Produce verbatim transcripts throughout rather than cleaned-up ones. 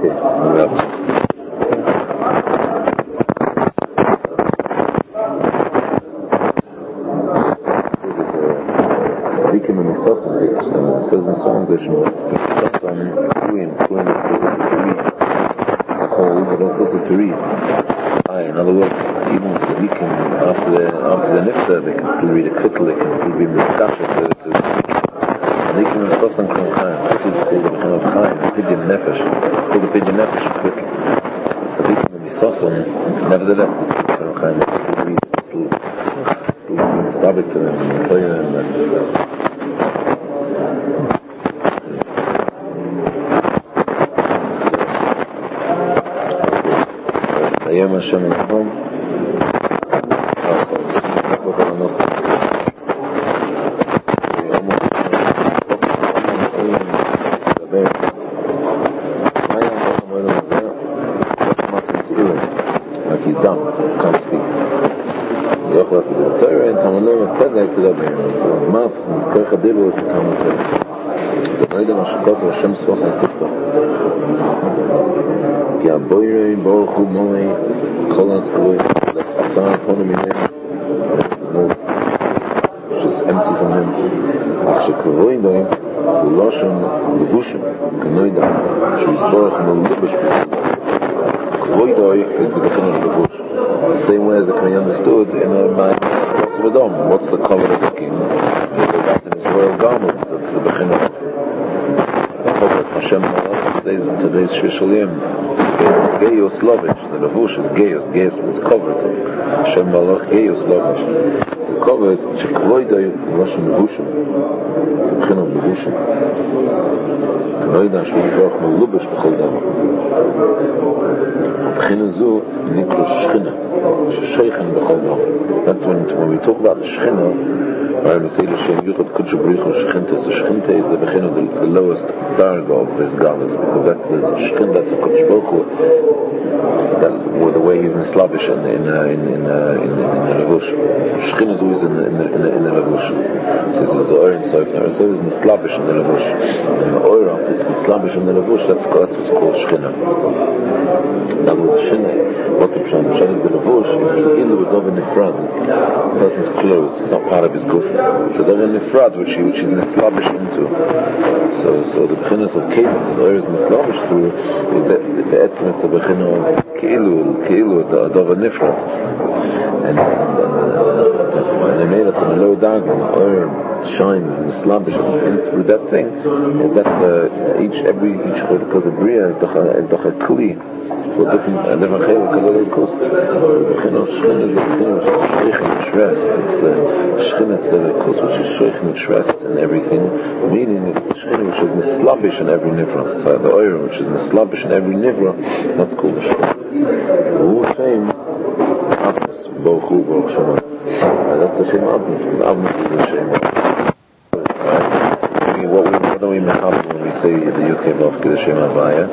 It says in the song that but also to read. Aye, in other words, even if the weekend after the after the nifta, they can still read a kutl, they can still be mishkasha to to Nikim and Sosan Kron Chaim. Kutl is called the Kron of Chaim, Pidyon Nefesh. It's called the Pidyon Nefesh quickly. So Nikim and Sosan, nevertheless, this is the Kron of Chaim. Still read, still still David and Toya and Ayam Hashem L'chom What are the most like he's dumb, can't speak. Yochel to the Torah and Tamalom and Tzedek to the Bein. So his mouth, Koich HaDibu is the Tamal Torah. The Noida Mashakos of Hashem Sfos and Tiftach. Ya Boirei Baruch Hu Moei Kol HaTzkavoi Asar Ponim Minei. Which is empty from him. Ach Shekavoi Doim Uloshon Levushim Kanoida She's Baruch Melubish Kavoi Doi is the beginning of Levush. The same way as it can be understood in a man of Adam. What's the color of the skin? That's in his royal garment. That's the beginning of Hashem Malach. Today's, today's Shvishalim. Gayos Lovish. The Levush is Gayos. Gayos means covered. Hashem Malach Gayos Lovish. The covered, Shekvoidai, Russian Levushim. The beginning of Levushim. Kanoida Shvi Baruch Melubish B'chol Dama. B'china Zu Nikro Shechina. Sheikhan B'chol Dama. That's when, when we talk about the Shechina, right, we say the Shem Yuchad Kudshu B'richu Shechinta. So Shechinta is the B'china, it's the lowest darga of this Galas, because that's the Shechin, that's the Kudshu B'richu, that, the way he's in Slavish in in uh, in in uh, in, in the Levush. Shechin is always in the in the in the, in the Levush. So this is the Or in Soifner. So it's in the Slavish in the Levush. And the Or after it's in Slavish in the Levush. That's that's what's called Shechina. That was Shechina. What the Pshan Pshan is the Levush is Ki'ilu V'Dov Nifrad. The person's clothes. It's not part of his guf. So Dov Nifrad, which he which is in Slavish into. So so the Bechinas of Kelim, the Or is in Slavish through the Etmet of Bechina of Ki'ilu, Ki'ilu, the Dov Nifrad. And and they made it on a low dark, and the Or shines and slavish and through that thing. And that's the each every each chorka the bria is the kli for different and different chayla kalei kos. So the chino shchina is the chino shchina shvest. It's the shchina it's the kos which is shchina shvest and everything. Meaning it's the shchina which is slavish in every nivra. So the oil which is slavish in every nivra. That's called the shchina. Who same Abnus Bochu Boch Shema. That's the same Abnus. Abnus is the same. What, we, what do we make up when we say the Yud Kei Vav Kei the Shem Havaya?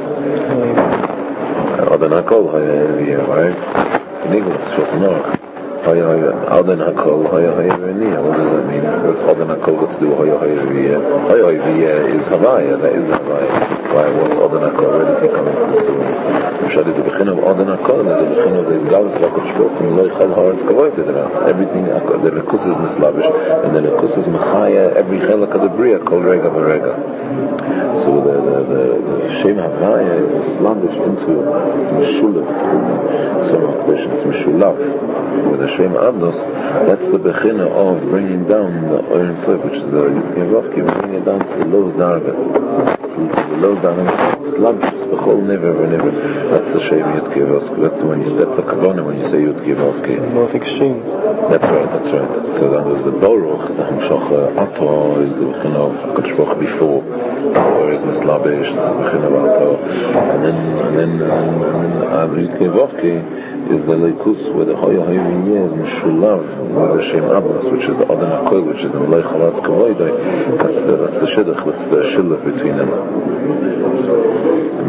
Aden HaKol Haya Haviyah, right? Niglas, Shulchan Aruch. Aden HaKol Haya Haviyah. What does that mean? What's Aden HaKol got to do with Haya Haviyah? Haya Haviyah is Havaya. That is Havaya. Why? What's Aden HaKol? Where does he come into the story? Shadi the Bechin of Aden HaKol is the Bechin of this Galas Vakot Shpok from Loi Chal Haaretz Kavod. Everything, the Lekus is Neslavish, and the Lekus is Mechaya, every Chelak of the Bria, Kol Rega Varega. So the, the, the, the Shem Havaya is Neslavish into, it's Meshulav, it's called some occasions, it's Meshulav. With the Shem Abnos, that's the Bechin of bringing down the Oren Soif, which is the Yud Kei Vav Kei, bringing it down to the low Zarga. So it's the low down, Slavish, it's Bechol Never, Never. That's the Shem Yud Kei Vav Kei. That's when you step the Kavona, when you say Yud Kei Vav Kei. Both extremes. That's right, that's right. So then there's the Baruch, the Hamshach Ato is the Bechin of Kodesh Baruch before, or is the Slavish, it's the Bechin of Ato. And then, and then, and then Yud Kei Vav Kei is the Leikus, where the Hoya Hoya is Meshulav, with the Shem Abbas, which is the Aden HaKol, which is the Melech Halatz Kavoidai. That's the, that's the Shidduch, that's the Shilach between them. And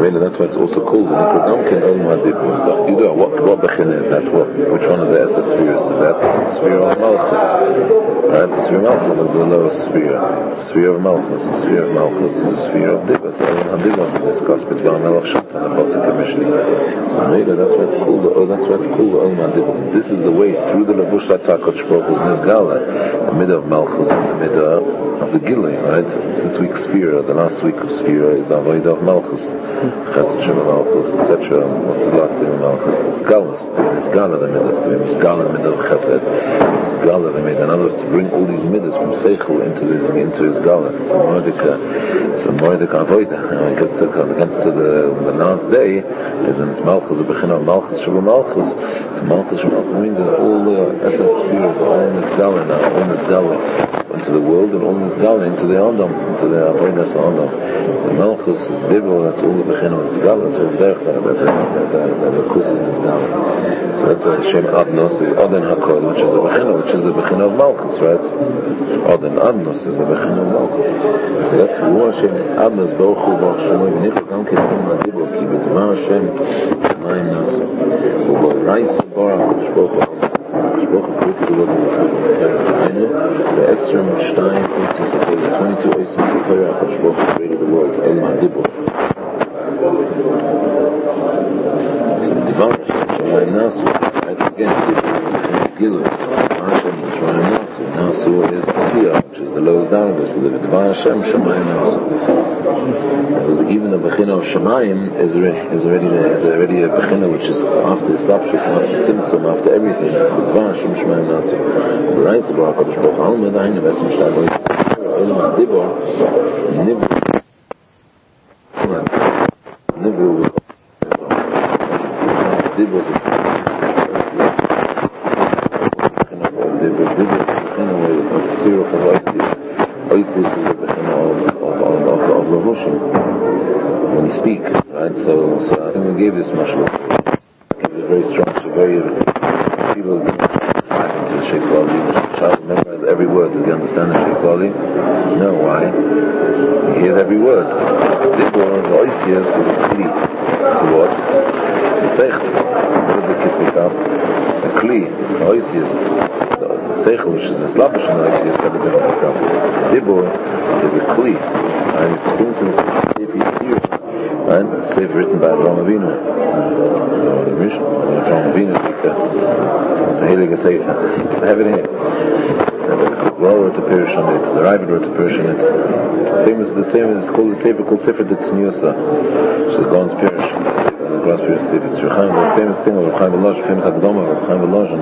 really, that's why it's also called the Nikrodamkin Olam HaDibur. So you know what what Bechina is that? What which one of the Esa spheres is that? It's the sphere of Malchus. Right? The sphere of Malchus is the lowest sphere. The sphere of Malchus. The sphere of Malchus is the sphere of Dibur. So Olam HaDibur we discussed B'Dvar Melech Shatan and Pasuk Mishli. So really, that's why it's called. Oh, that's why it's called Olam HaDibur. This is the way through the Levush Tzakot Shprochus Nizgala, the middle of Malchus and the middle of the Gilui. Right? This week's sphere, the last week of sphere is Avodah of Malchus. Chesed Shem Malchus, et cetera. What's the last thing of Malchus? It's Galus. It's Gala the middle. It's Gala the middle of Chesed. It's Gala the middle. In other words, to bring all these middles from Seichel into this into his Galus. It's a Mordeka. It's a Mordeka Avodah. It gets to, it gets to the, the last day is when it's Malchus, the Bechina of Malchus Shem Malchus. So Malchus Shem Malchus means that all the essence spheres are all in this Gala now, all in this Gala into the world and all in this Gala into the Adam, into the Avodah Adam. The Malchus is Dibur. That's all the Bechina of Gala. So the the Kusus is Gala. So that's why the Shem Adnos is Aden Hakol, which is the Bechina, which is the Bechina of Malchus, right? Aden Adnos is the Bechina of Malchus. So that's why Shem Adnos Baruch Hu Baruch Shemoi V'Nichol Gam Kedim Adibur Ki B'Dvar Shem Shemayim Nas U'B'Rais Baruch Shpoch Shpoch Shpoch the Esrim Shtein Oisis HaTorah, twenty-two Oisis HaTorah HaShpoch created the word El Madibur. Dvar Shemayim Nasu, right again, Gilui, Hashem Shemayim Nasu. Nasu is Siyah, which is the lowest down, so the Dvar Hashem Shemayim Nasu. Because even the Bechina of Shemayim is is already is already a Bechina which is after Establishment, after Tzimtzum, after everything. It's the Dvar Hashem Shemayim Nasu. The Reis of Baruch HaKadosh Baruch Hu Alma Dahin of Esrim Shtein Olam HaDibur Nibur Nibur Dibur Dibur Dibur Bechina of Tziruf of Oisis. Oisis is the Bechina of of of of Levushim when you speak, right? So so I think we gave this mashal. It's very strong, so very people back into the Sheikh Lali. Child memorize every word. Does he understand the Sheikh Lali? No, why? He hears every word. Dibur, the Oisius is a kli to what? The Seichel. What did the kid pick up? A kli, the Oisius. The Seichel, which is a slavish and the Oisius, that it doesn't pick up. Dibur is a kli. And it's things in the Sefer and it's Sefer written by Avraham Avinu. So the Mishnah, Avraham Avinu is like a, it's a Heilige Sefer. I have it here. The Gra wrote a Pirish on it. The Ravid wrote a Pirish on it. Famous, the same is called the Sefer called Sefer Ditzniusa, which is the Gaon's Pirish. The Gra's Pirish Sefer. It's the famous thing of Chaim Velozh, famous Akdama of Chaim Velozh,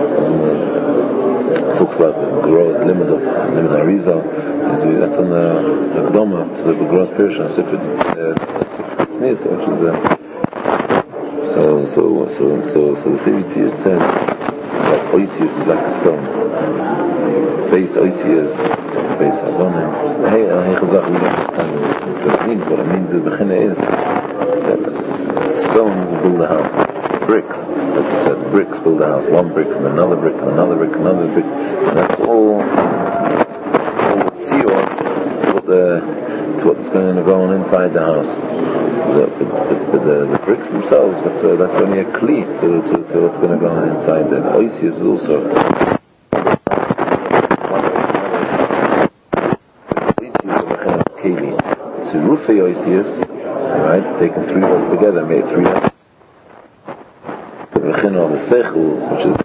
it talks about the Gra is limit of limit Arizal. That's on the Akdama to the Gra's Pirish on Sefer Ditzniusa, which is a so so so so so the Sefer it says that Oisius is like a stone. Base Oisius, base Adonim. Hey, hey, Chazak, we don't understand what it means. What it means, the Bechina is that stones build a house. Bricks, as I said, bricks build a house. One brick and another brick and another brick, another brick. And that's all, all the tziyur to what the to what's going to go on inside the house. The, the, the, the, the bricks themselves, that's a, that's only a kli to, to, to what's going to go on inside. The Oisius is also. Rufei Oisius, right, taken three words together, made three. The Bechina of the Seichel, which is the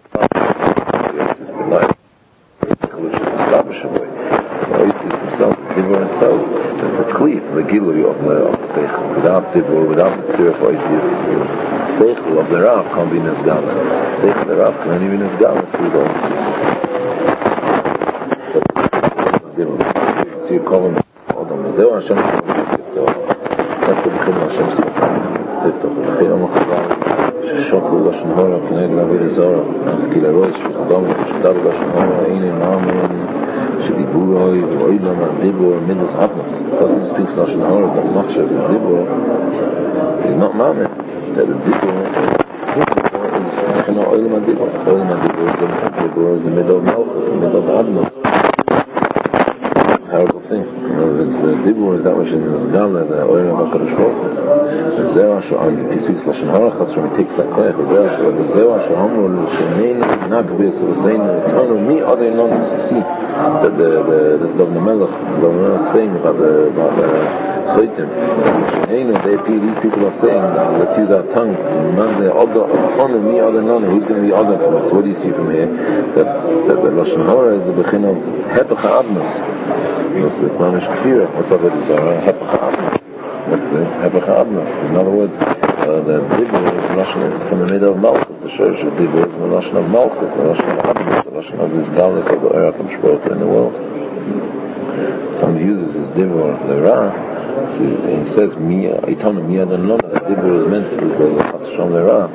which is the Slavish way. The Oisius themselves, the Dibur itself, it's a kli for the Gilui of the, of the Seichel. Without Dibur, without the Tzir of Oisius, the Seichel of the Rav can't be Nisgala. The Seichel of the Rav can't even be Nisgala through the Oisius. So you call him Zeu Hashem that's the Bechina of Hashem Tiftoch Bechina Mochavar Sheshoklu Lashon Hora K'neged L'Avodah Zarah Ki L'Rosh Shechadam Shechadav Lashon Hora Eini Ma'amin Shediburoi V'Oilam HaDibur Midas Atmos. The person who speaks Lashon Hora that Machshav is Dibur, he's not Ma'amin. That the Dibur is Bechina Oilam HaDibur. Oilam HaDibur is the middle of Malchus, the middle of Adnos. Horrible thing. The Dibur is that which is in the Zgala, the Oilam HaKadosh Baruch Hu. The Zera Sha'am, Pisus Lashon Hara Chasron, he takes that koyach, Zera Sha'am, Zera Sha'am, Shemein, Nagbi, Suvasein, Tonu, Mi, other nuns. You see, the, the, the, this Dovna Melech, the Melech saying about the, about the Chaytim, Shemein, they appear, these people are saying, let's use our tongue, man, the other, Tonu, Mi, other nun, who's going to be other from us? What do you see from here? That, that the Lashon Hara is the Bechin of Hepech HaAdnos. It's Mamish Kfira. What's up with this? Hepech HaAdnos. What's this? Hepech HaAdnos. In other words, uh, the Dibur is the Lashon is from the middle of Malchus. The Shorish of Dibur is the Lashon of Malchus, the Lashon of Adnos, the Lashon of this Galus of the Eirach and Shport in the world. Somebody uses his Dibur, the Ra, he says, Mia, Itanu, Mia, the Nona, the Dibur is meant to be the Chasashon, the Ra.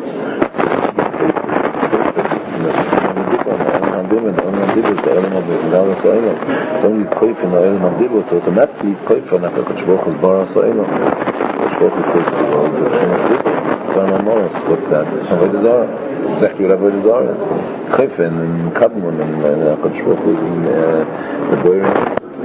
The element of this Galus Oilam. Only he's koif in the element of Dibur, so automatically he's koif on HaKadosh Baruch Hu's Baras Oilam. HaKadosh Baruch Hu koif the world, the Shem of Dibur. Sarma Morris, what's that? Avodah Zarah. Exactly what Avodah Zarah is. Koif and Kadmon and HaKadosh Baruch Hu's in the Boirim.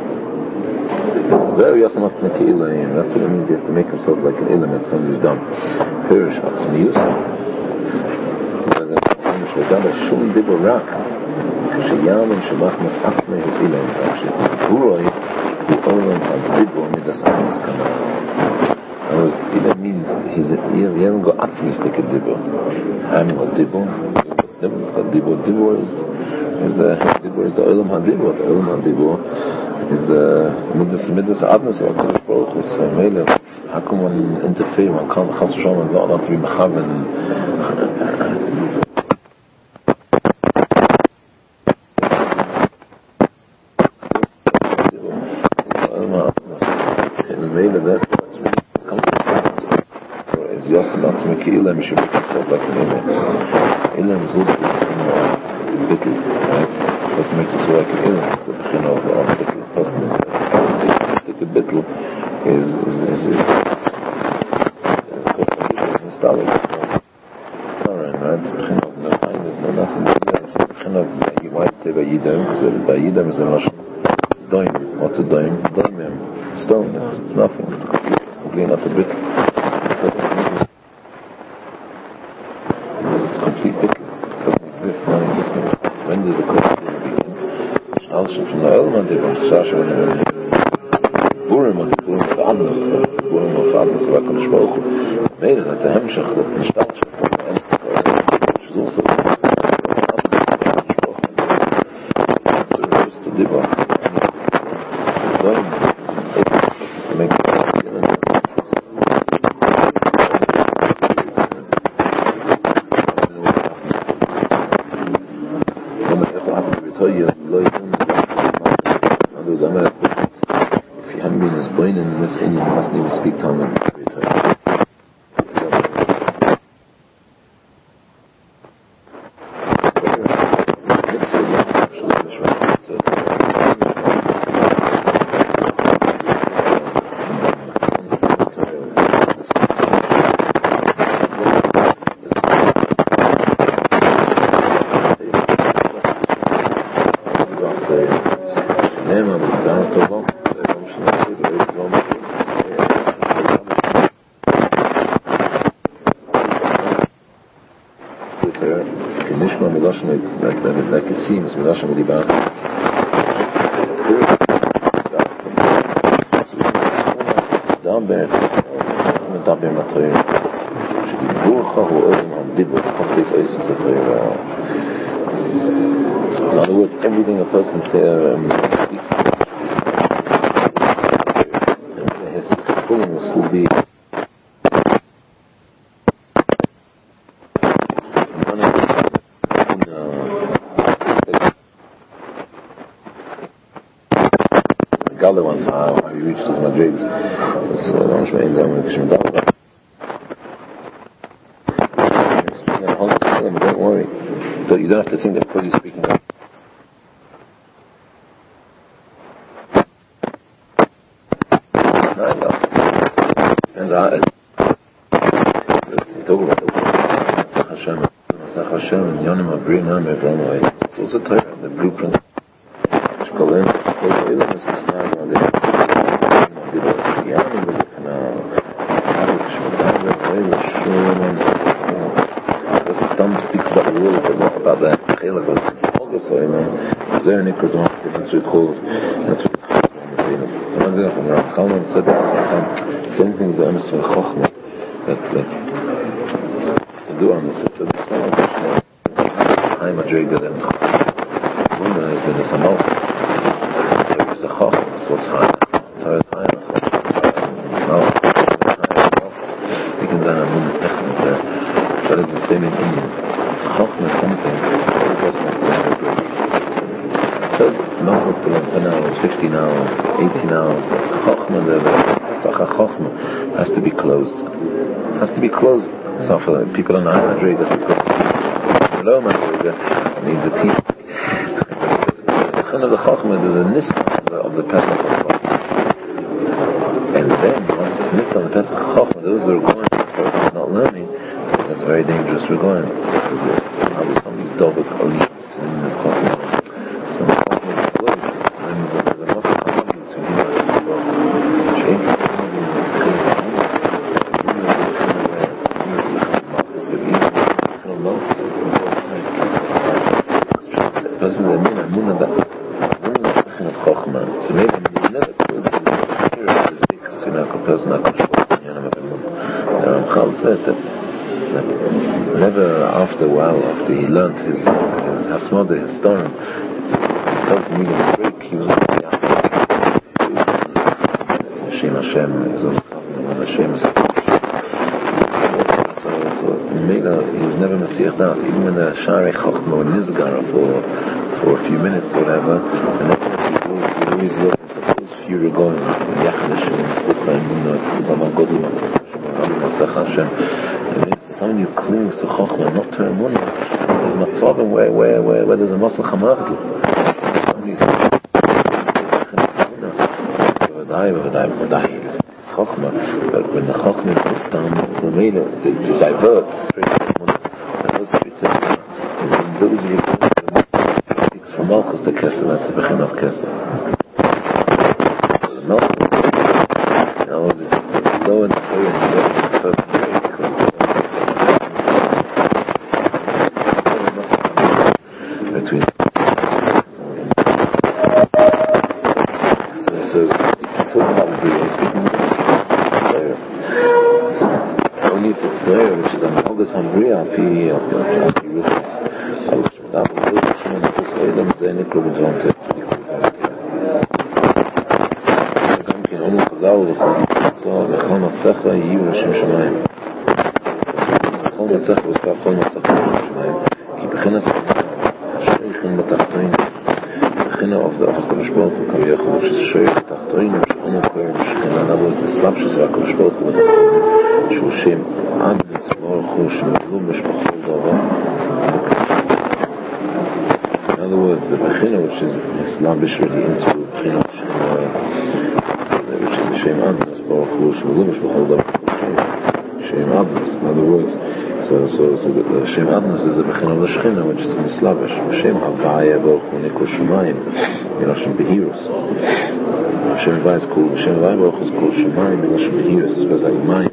Very Yasamat Neki Ilayim. That's what it means. He has to make himself like an Ilam if somebody's dumb. Pirish Hatzmi Yusuf. There's a Hamish Vedana Shum Dibur Rak. Shiyam and Shabbat must ask me with Ilam. Huroi, who Olam and Dibur Midas Amas Kanal. Ilam means he's a, he hasn't got optimistic at Dibur. I'm got Dibur. Dibur's got Dibur. Dibur is, is the Dibur is the Olam HaDibur. The Olam HaDibur is the Midas Midas Amas of HaKadosh Baruch Hu. So Mele, how can one interfere? One can't Chas V'Shalom not to be Mechaven. Ilam should make himself like an Ilam. Ilam is also a bittul, right? The person makes himself like an Ilam. It's a bechin of a bittul. The person is like a bittul is is is is installing. Alright, right? The bechin of no time is no nothing. It's a bechin of, you might say by Yidam, because by Yidam is a Lashon doim. What's a doim? Doimim. Stone. It's, it's nothing. It's completely not a bittul. When did the question begin? Shalshim from the element of Shasha when the Burim of the Burim of Adnos, the Burim of Adnos of HaKadosh Baruch Hu, made it as a Hemshach, that's a Shalshim from the Ernst of Adnos, which is also the Adnos of HaKadosh Baruch Hu. The reverse to Dibur. The Doim is to make it speak Talmud. like it seems, Milashon Medibah. Down there, Medabim Atoyim. Burcha hu Olim HaDibur. Complete Oasis Atoyim. In other words, everything a person says, um, speaks, his fullness will be. Other ones, how he reached his madrigs. Don't worry. You don't have to think that because he's speaking up. I know. And I talk about Masach Hashem, Masach Hashem, Yonim Abri Nam Evron. It's also Torah, the blueprint. Shkolim, Shkolim is the snag on the Yami was a canal. Because the Stam speaks about the world, but not about that. So, you know, there Nick was one, that's what it's called. That's what it's called. So, I'm going from Rav Chalman said that, same thing as the Emes from Chochmah, that, like, to do on this, so this one, high madriga than Chochmah. Woman has been a Samal. There is a Chochmah, that's what's high. Tired high, no, you can say I'm woman's technique there. But it's the same in Indian. Chochmah is something, every person has to have a break. So, not for ten hours, fifteen hours, eighteen hours. Chochmah, the Pesach Chochmah has to be closed. Has to be closed. So for people on the high madriga, the low madriga needs a team. The Chin of the Chochmah is a nista of the Pesach Chochmah. And then, once it's nista of the Pesach Chochmah, those who are going, the person is not learning, that's very dangerous for going. Because somebody's dog only in the Chochmah. So the Chochmah is closed. And there's a muscle coming to be person the Amunah, Amunah that was Amunah that was of Chochmah. So maybe you never close it as because you're not a person not going to show you know the Ramchal said that that never after a while after he learned his his Hasmodah, his storm, he felt the need of a break. He was like Hashem Hashem is on Hashem is he was never Mesiach Das, even when the Shari Chochmah or Nizgara for for a few minutes or whatever, and then he always looked at those few were going Yachlish and Bukha Emunah, Bama Godli Masach Hashem, and it's someone who clings to Chochmah, not to Emunah. There's Matzavim where, where, where, where there's a Masach Hamargil. Somebody's V'vadai, V'vadai, V'vadai. Chochmah, but when the Chochmah is down, it, it diverts straight to the Munah. It goes straight to the Munah. And those are the speaks from Malchus to Kesser, that's the Bechin of Kesser. The Malchus, in other words, it's low and low and low in a certain way, because between so, so talking about the Bria, speaking only if it's there, which is an August Hambria, P. Alpi Ruchas. That was the Shimon of this way, then Zay Nikro B'Dronte. Gamkin, Omu Chazal, so, Mechol Masecha, Yiyu Hashem Shamayim. Mechol Masecha was called Mechol Masecha Hashem Shamayim. Ki Bechinas Sheichin B'Tachtoin. Bechina of the HaKadosh Baruch Hu Kaviyachol, which is Sheich B'Tachtoin, which is Omu Kver, B'Shechina, in other words, the slapshus of HaKadosh Baruch Hu B'Tachtoin. שהוא שם עד מצבור חוש שמתלום בשבחול דבר. In other words, the Bechina, which is established really into Bechina, which is the Shem Adnas, Baruch Hu Shemulum Shemachol Davar. Shem Adnas, in other words, so so so the, the Shem Adnas is the Bechina of the Shechina, which is in the Slavish. Shem Havaya Baruch Hu Nikol Shemayim, in Hashem Behirus. Shem Havaya is called Shem Havaya Baruch Hu is called Shemayim in Hashem Behirus. It's supposed like Mayim.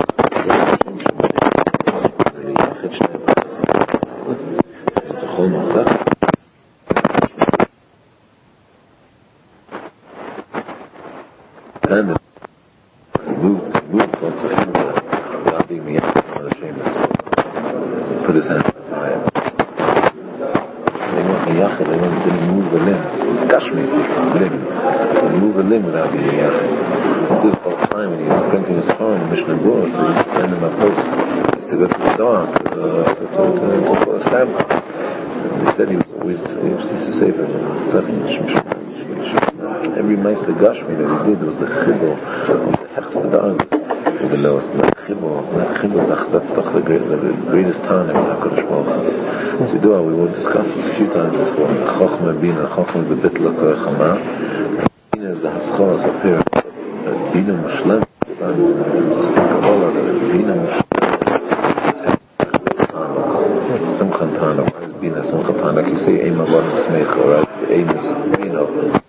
And it moved, moved on Sechina without being me on the shameless. So put his hand on the fire. They want me yachid, they want to move the limb. Gashmi is different, limb. To move the limb without being yachid. He stood all the time when he was printing his phone in Mishnah Bura, so he used to send him a post. He used to go to the door to, uh, to, to, to, to put a stamp. And they said he was always, he used to say for him, seven, every Maisa Gashmi that he did was the chibur of the hechst dargis, of the lowest. The chibur, the chibur, that's the, great, the greatest time of HaKadosh Baruch Hu. So we do, we will discuss this a few times before. Chochmah Bina, Chochmah is the bitla kor chama, Bina is the hascholas up here. Bina Mushlem, Kabbalah, Bina Mushlem, Simchan Tana. Why is Bina Simchan Tana? Like you say, Eim Avon Smecha, right? Eim is Bina.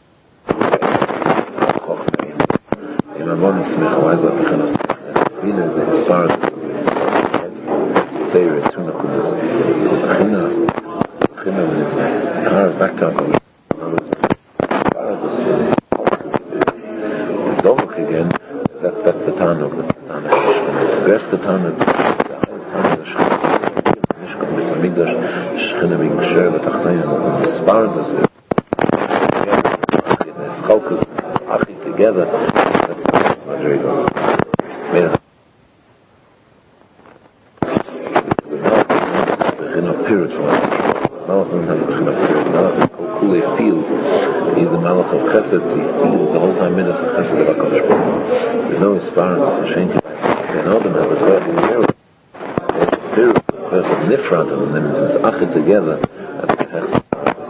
Why is that Bechina? Bina is the historic Tanit, the highest Tanit, the Shechina, Mishkan, Besamigdash, Shechina being shared with Tachtayin, and the Spardas, the Schalkas, the Achi together, that's very good. Period for Malach doesn't have a Bechina period. Malach Kule feels he's the Malach of Chesed, he feels the whole time Midas of Chesed of HaKadosh Baruch Hu. There's no Isparan, there's no Shenki. And Adam has a Koyach in the period. There's a period, there's a Nifrat, and then it's Achid together at the Chesed.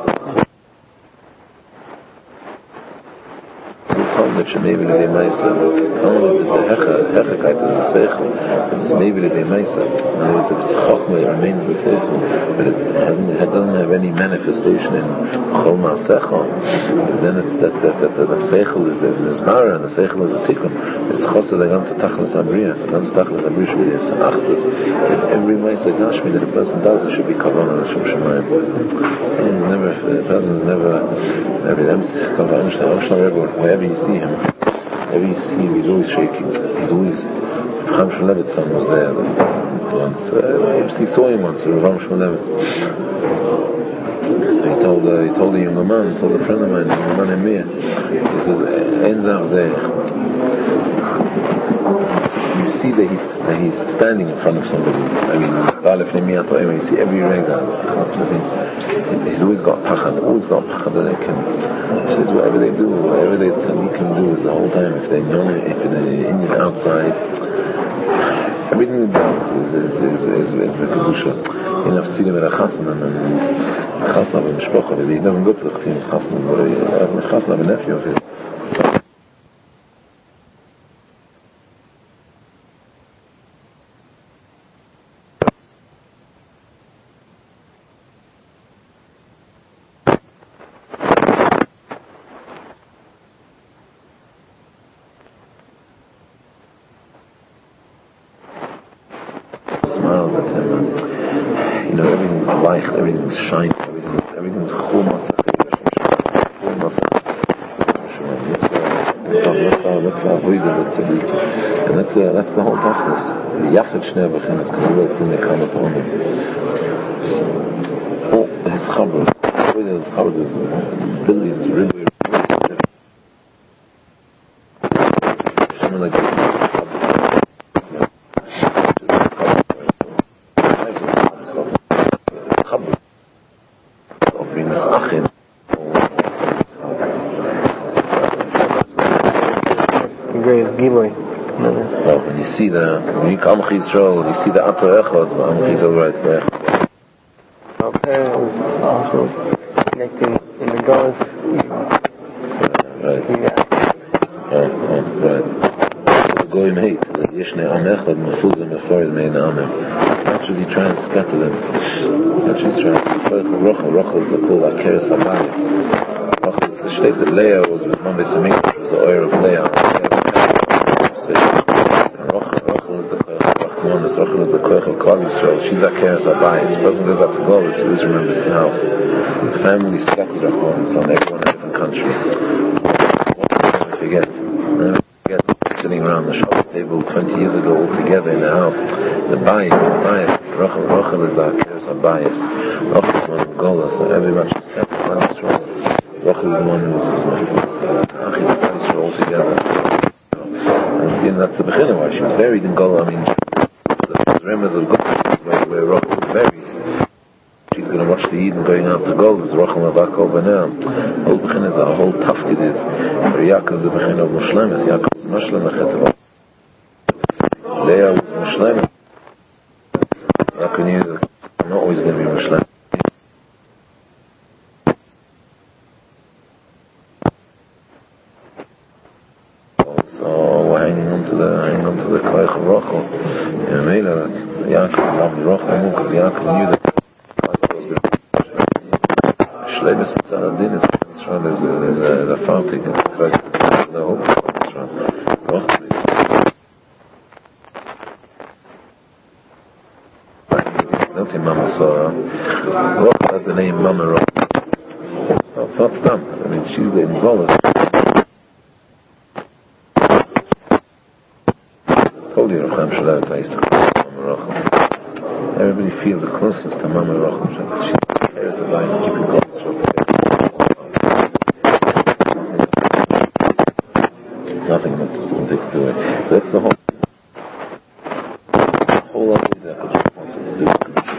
Talmud maybe the Maisa. Talmud is the Hecha, Hechakite of the Seichel. It's maybe the Maisa. In other words, if it's Chochma, it remains the Seichel, but it hasn't, it doesn't have any manifestation in Chol Ma'asechel. Then it's that that that the Seichel is is Nismara and the Seichel is a Tikkun. It's Chosed the ganze Tachlis Abriya. The ganze Tachlis Abriya should be a Achtus. In every Maisa Gashmi that a person does, it should be Kavanah Shum Shemayim. The person's never, the person's never, every time wherever you see him, wherever you see him, he's always shaking. He's always. Chaim Shmulevitz son was there once. Uh, he saw him once. Rav Shmulevitz. So he told, uh, he told a younger man, he told a friend of mine, a younger man in Mir. He says, "Ein Zach Zeh." You see that he's that he's standing in front of somebody. I mean, you see every rega. He's always got pachad. Always got pachad that they can. Says whatever they do, whatever they can do is the whole time. If they're non, if they're Indian outside, everything they do is is is is is bekudusha. In a city with a chasna and chasna with mishpocha. He doesn't go to the chasna. Chasna is very chasna with a nephew of his. Smiles at him, and, you know, everything's light, everything's shiny, everything's everything's chumas, chumas. That's how we do it, and that's uh, that's the whole tachlis. The yafet shnei bechinas can always think they come upon him. Oh, his chabad, his chabad is billions, really. Like well, when you see the when you come to Israel, you see the Ato Echad, Am Chizol right there. Our parent was also connecting in the Golas. Right. Right, right, right. So the Goyim hate that Yeshne Am Echad Mefuzim Meforid Mein Amim. How should he try and scatter them? How should he try and scatter them? Rochel, Rochel is the call like Keres Abayis. Rochel is the state that Leah was with Mambay Samik, which was the oil of Leah. Rachel is the koich of Klal Yisrael. She's that Keres Abayis. The person goes out to Golis, he always remembers his house. The family scattered Rachel on everyone in a different country. What do you never forget? Never forget sitting around the Shabbos table twenty years ago all together in the house. The Bayis, the Bayis. Rachel, Rachel is that Keres Abayis. Rachel is one of Golis, so everybody should step around strong. Rachel is the one who's Achid Klal Yisrael all together. And you know, that's the Bechina why she was buried in Gola. I mean, the remnants of God, where, where Rachel was buried. She's going to watch the Eden going out to Gola. There's Rachel Navakol Benam. Whole Bechina is a whole tafkid is. Where Yaakov is the Bechina of Mushlemes. Yaakov is Mushlim Lechet. Leah was Mushlim. Yaakov knew that I'm not always going to be Mushlim. Hanging on to the Koich of Rachel. And Mela, Yaakov loved Rachel more because Yaakov knew that Shleimus Mitzvah Din is a fountain. There's no hope for Rachel. Don't say Mama Sarah. Rachel has the name Mama Rachel. It's not, it's not stam. I mean, she's the involved. Told you, Chaim Shmulevitz, I used to Rachel. Everybody feels the closest to Mama Rachel. She cares about keeping God's throat. Nothing that's just going to do it. That's the whole whole idea that God wants us to do.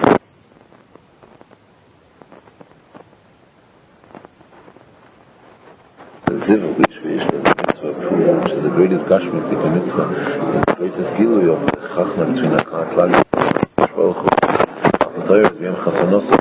The Ziv, which we the mitzvah approved, which is the greatest Gashmistic mitzvah, is the greatest Gilui of the Chachma between Akar Klali and Baruch Hu. The Torah is Yom Chasonosa.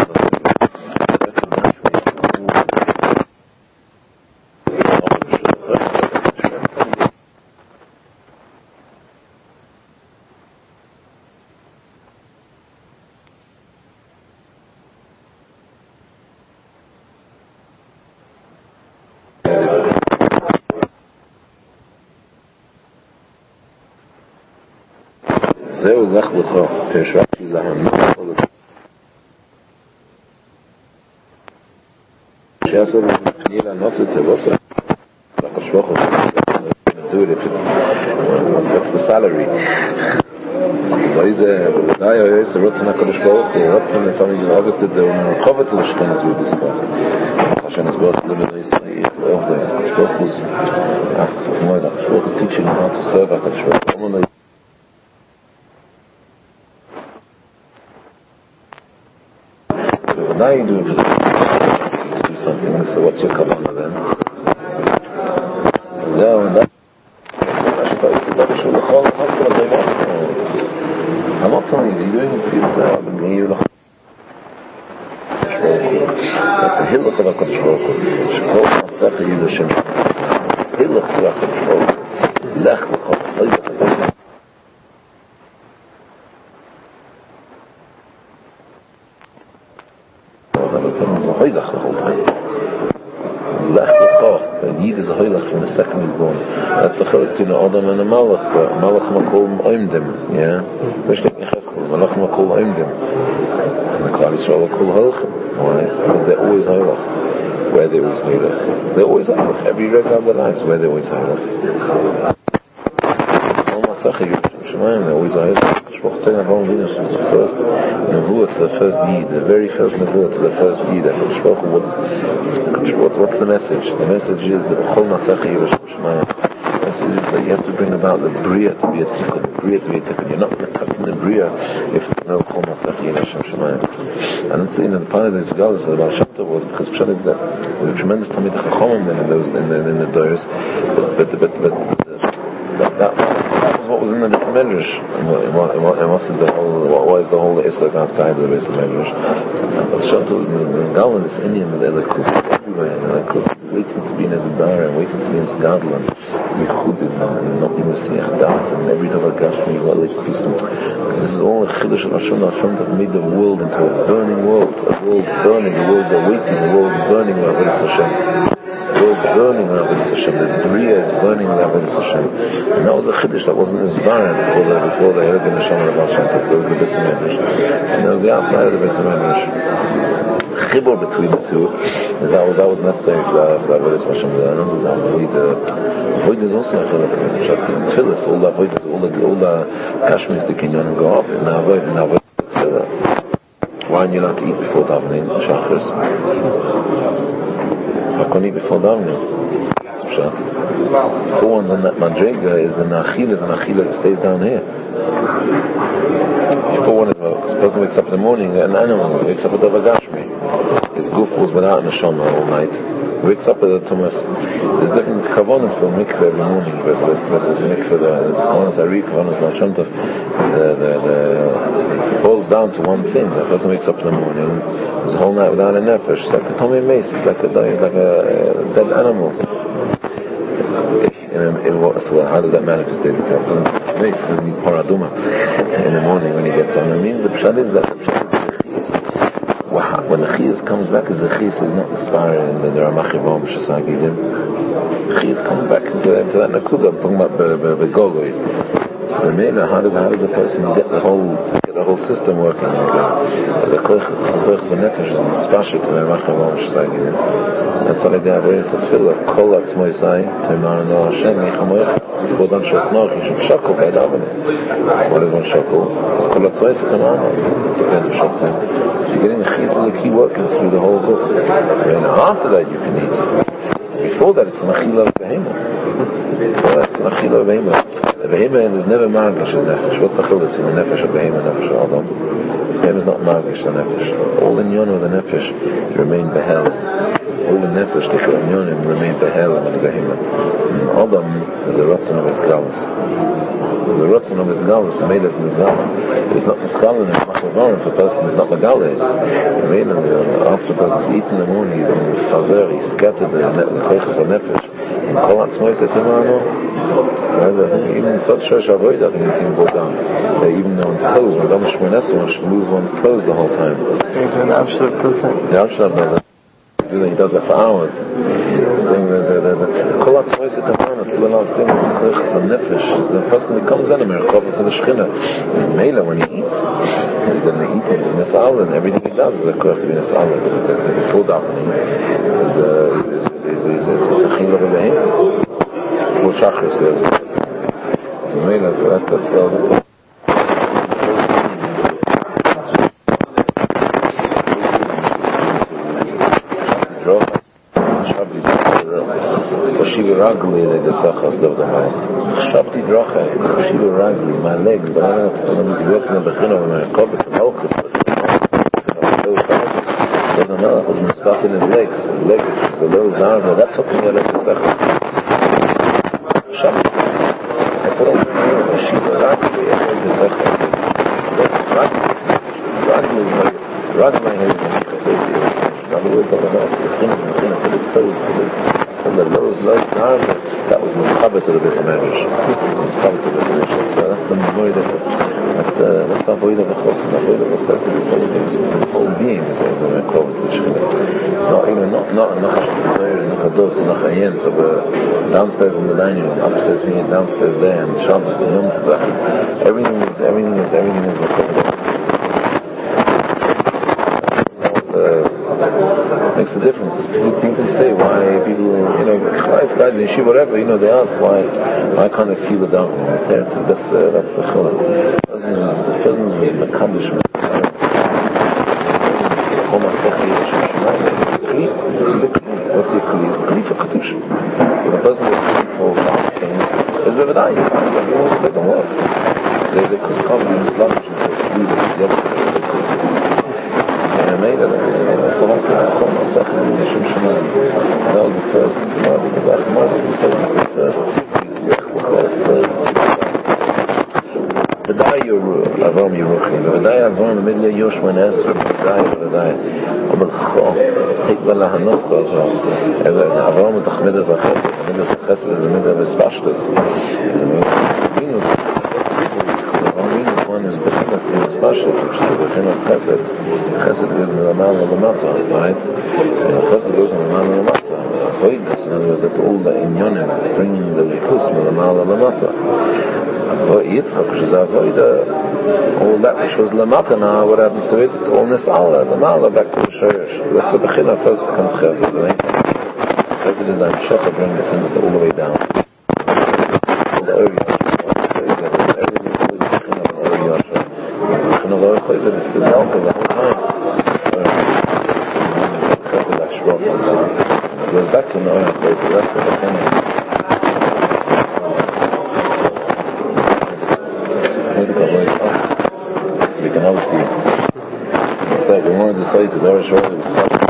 זהו לך לך, פרשתי להם שיעשו פני לנוסו תבוסו לקשבוכו do it if it's what's the salary ואיזה בוודאי היה איזה רוצן הקדוש ברוך הוא רוצן לסמי גלאגס תדעו מרחובת לשכן as we discussed השן הסברת ללמד הישראלי ואיך דה הקדוש ברוך הוא אה, סוף מועד הקדוש ברוך הוא teaching how to serve הקדוש ברוך הוא now you do, do something, so what's your kavanah then? I'm not telling you, you're doing it for yourself, and you're not that's a hilach of HaKadosh Baruch Hu shekol masecha yi l'shem hilach of HaKadosh Baruch Hu lech l'chol hoylach the whole time. Lech l'chol. A Yid is a hoylach from the second he's born. That's the chilek between the Adam and the Malach. The Malach makol oimdim. Yeah? V'shtek necheskel. Malach makol oimdim. And the Klal Yisrael makol hoylachim. Why? Because they're always hoylach. Where they always hoylach. They're always hoylach. Every record of their lives where they're always hoylach. All Masachah Yerushalayim, they're always hoylach. The first nevuah to the first deed, the very first nevuah to the first deed. What, what's the message? The message is that the message is that you have to bring about the bria to be a tikkun. Bria to be a tikkun. You're not going to cut in the bria if no chol masechi Yirashem Shemayim. And it's, you know, the part of this galus that Baal Shem Tov was because Pshat is that there was a tremendous Talmid Chachomim in those in the in the doors, but but but but that that. What was in the Beis Medrash, and what, and what, and what, and what is the whole, what was the whole Isaac outside of the Beis Medrash? And Shanto was in the Gal and this Indian with the Elikus everywhere, and Elikus waiting to be in his bar and waiting to be in his gadol and be chudin and not be Messiah Das and every Tava Gashmi Elikus. This is all a Chiddush of Hashem. Hashem that made the world into a burning world, a world burning, a world awaiting, a world burning with Avodas Hashem. The world's burning with Avodas Hashem. The Bria is burning with Avodas Hashem. And that was a Chiddush that wasn't inspired before the before the Herod and the Shem of Baal Shem Tov. There was the Beis Medrash, and there was the outside of the Beis Medrash. Chibur between the two is that was that was necessary for that for Avodas Hashem. I know there's avoid. Avoid is also a chilek in Shas because in Tfilis all the avoid is all the all the Kashmiris the kinyan go up in avoid in avoid Tfilah. Why are you not to eat before davening Shachris? How can you eat before davening? Four ones on that madrega is the nachila is an achila that stays down here. Four one is a person wakes up in the morning, an animal wakes up with a vagashmi. His goof was without a neshama all night. Wakes up with a tumas. There's different kavanas for mikveh every morning, but, but, but there's a mikveh there. There's kavanas ari, kavanas ma'ashamtav. The, the, the, it boils down to one thing. The person wakes up in the morning, there's a whole night without a nefesh. It's like a tomei mace. It's like a, it's like a, a dead animal. In, in what, so how does that manifest itself? It doesn't, it doesn't need paraduma in the morning when he gets on. I mean, the pshat is that the pshat is the chiyas. When the chiyas comes back as the chiyas is not inspiring, then there are machivom shasagidim. Chiyas comes back into, into that nakuda. I'm talking about the gogoy. So the how does how does a person get the whole get the whole system working again. The koich the nefesh is mispashit to the Rachem Sh'sagin. That's all I got. Raise the tefillah. Kol atzmoi say Teimar no Hashem Mechamoich. It's to go down shoknoch. You should shackle by davening. What is one shackle? It's kol atzmoi say Teimar. It's a kind of shackle. You're getting the chizul key working through the whole book. And after that you can eat. Before that it's an achila of behemoth. Before that it's an achila of behemoth. The behemoth is never margish as nefesh. What's the chiluk between the nefesh of behemoth and nefesh of Adam? Behemoth is not margish the nefesh. All in yon of the nefesh remain behel. All the nefesh that are in yonim remain behel and the behemoth. Adam is a ratzon of his galus. There's a ratzon of his galus. The made us in his galus. It's not miskalin and machavarim if a person is not megaleh. The made after a person is eaten in the morning, he's on the fazer, he's scattered the koiches of nefesh. In Kol Atzmoi Say Teimar, even in such Shosh Avodah, I think it's even go down. Even on one's toes, when Dam Shmonesu, one should move one's toes the whole time. The Avshar does that. The Avshar does that. He does that for hours. Saying that Kol Atzmoi Say Teimar, to the last thing, the Koiches of Nefesh, the person becomes enemy, recovered to the Shechina. And Mela, when he eats, then the eating is Nisa'al, and everything he does is a Koich to be Nisa'al. Before davening is is is is it's a chila b'behem. For shachris, it's a mela, so that's that's Shiva Ragli, like the Sachas of the mind. Shabti Drocha, Shiva Ragli, my legs, but I don't know if I'm working on the chin of my cover to help us. But the Melech was mispat in his legs, his legs, so those down there, that took me out of the Sachas. Shabti. I put on the Shiva Ragli, I heard the Sachas. Ragli is like, Ragli is like, in other words, I'm not, the chin of the chin of his toes, and the lows like down, that was mischaber to the Besamarish. It was mischaber to the Besamarish. That's the void of that's the that's the void of the chos, the void of the chos is the whole being is as a call to the Shekhinah. Not even not not not not a dos, not a yen, so downstairs in the dining room, upstairs here, downstairs there, and Shabbos and Yom Tov. Everything is everything is everything is the makes a difference. People say why people, you know, guys, guys in yeshiva, whatever, you know, they ask why, why can't they feel it down? That's the that's the chiluk. The person is mekadosh. What's a kli? It's a kli for kedusha. When a person is kli for things, it's bevadai. It doesn't work. They they could come in Islam to leave it together. And I made it. That was the first Tzimah, because Achmad said it was the first Tzimah. V'dai Avram Yeruchim, v'dai Avram Midle Yoshua Nesra, v'dai v'dai Amalcho, take Bala Hanoscha as well. Avram is the Chmid as a Chesed, the Chmid as a Chesed is the Mid of his Pashtus. One is Bechinas to his Pashtus, which is the Bechinah of Chesed. Chesed goes in the Mal of the Mata, right? Chesed goes in the Mal of the Mata. Avoidus, in other words, that's all the Inyonim, bringing the Likus from the Mal of the Mata. Yitzchak, which is Avoida, all that which was Lamata now, what happens to it? It's all Nis'ala, the Mala, back to the Shoresh. That's the Bechinah, first comes Chesed, right? Chesed is I'm Shekha, bring the things all the way down. All the Uri Yasha, everything is the Bechinah of Uri Yasha. It's the Bechinah of Uri Chesed, it's the Yalka the whole time. Chesed Ashrof, it goes back to Uri Chesed, that's the Bechinah. We can all see. It's like we wanted to say to the Irish Road, it was special.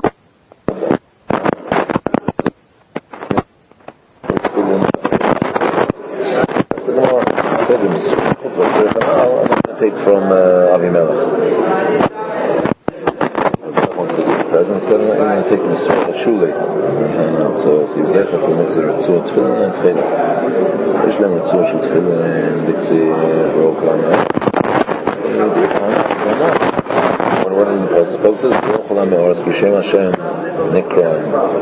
I said to him, I'm going to take from uh, Avimelech. I wanted to give the present, so I'm going to take him a shoelace. So he was there to mix the Ritzur Tefillin and Tchelet. יש להם Ritzur של Tefillin, Dixie, Rokan, what is it supposed to be? B'Shem Hashem Nikra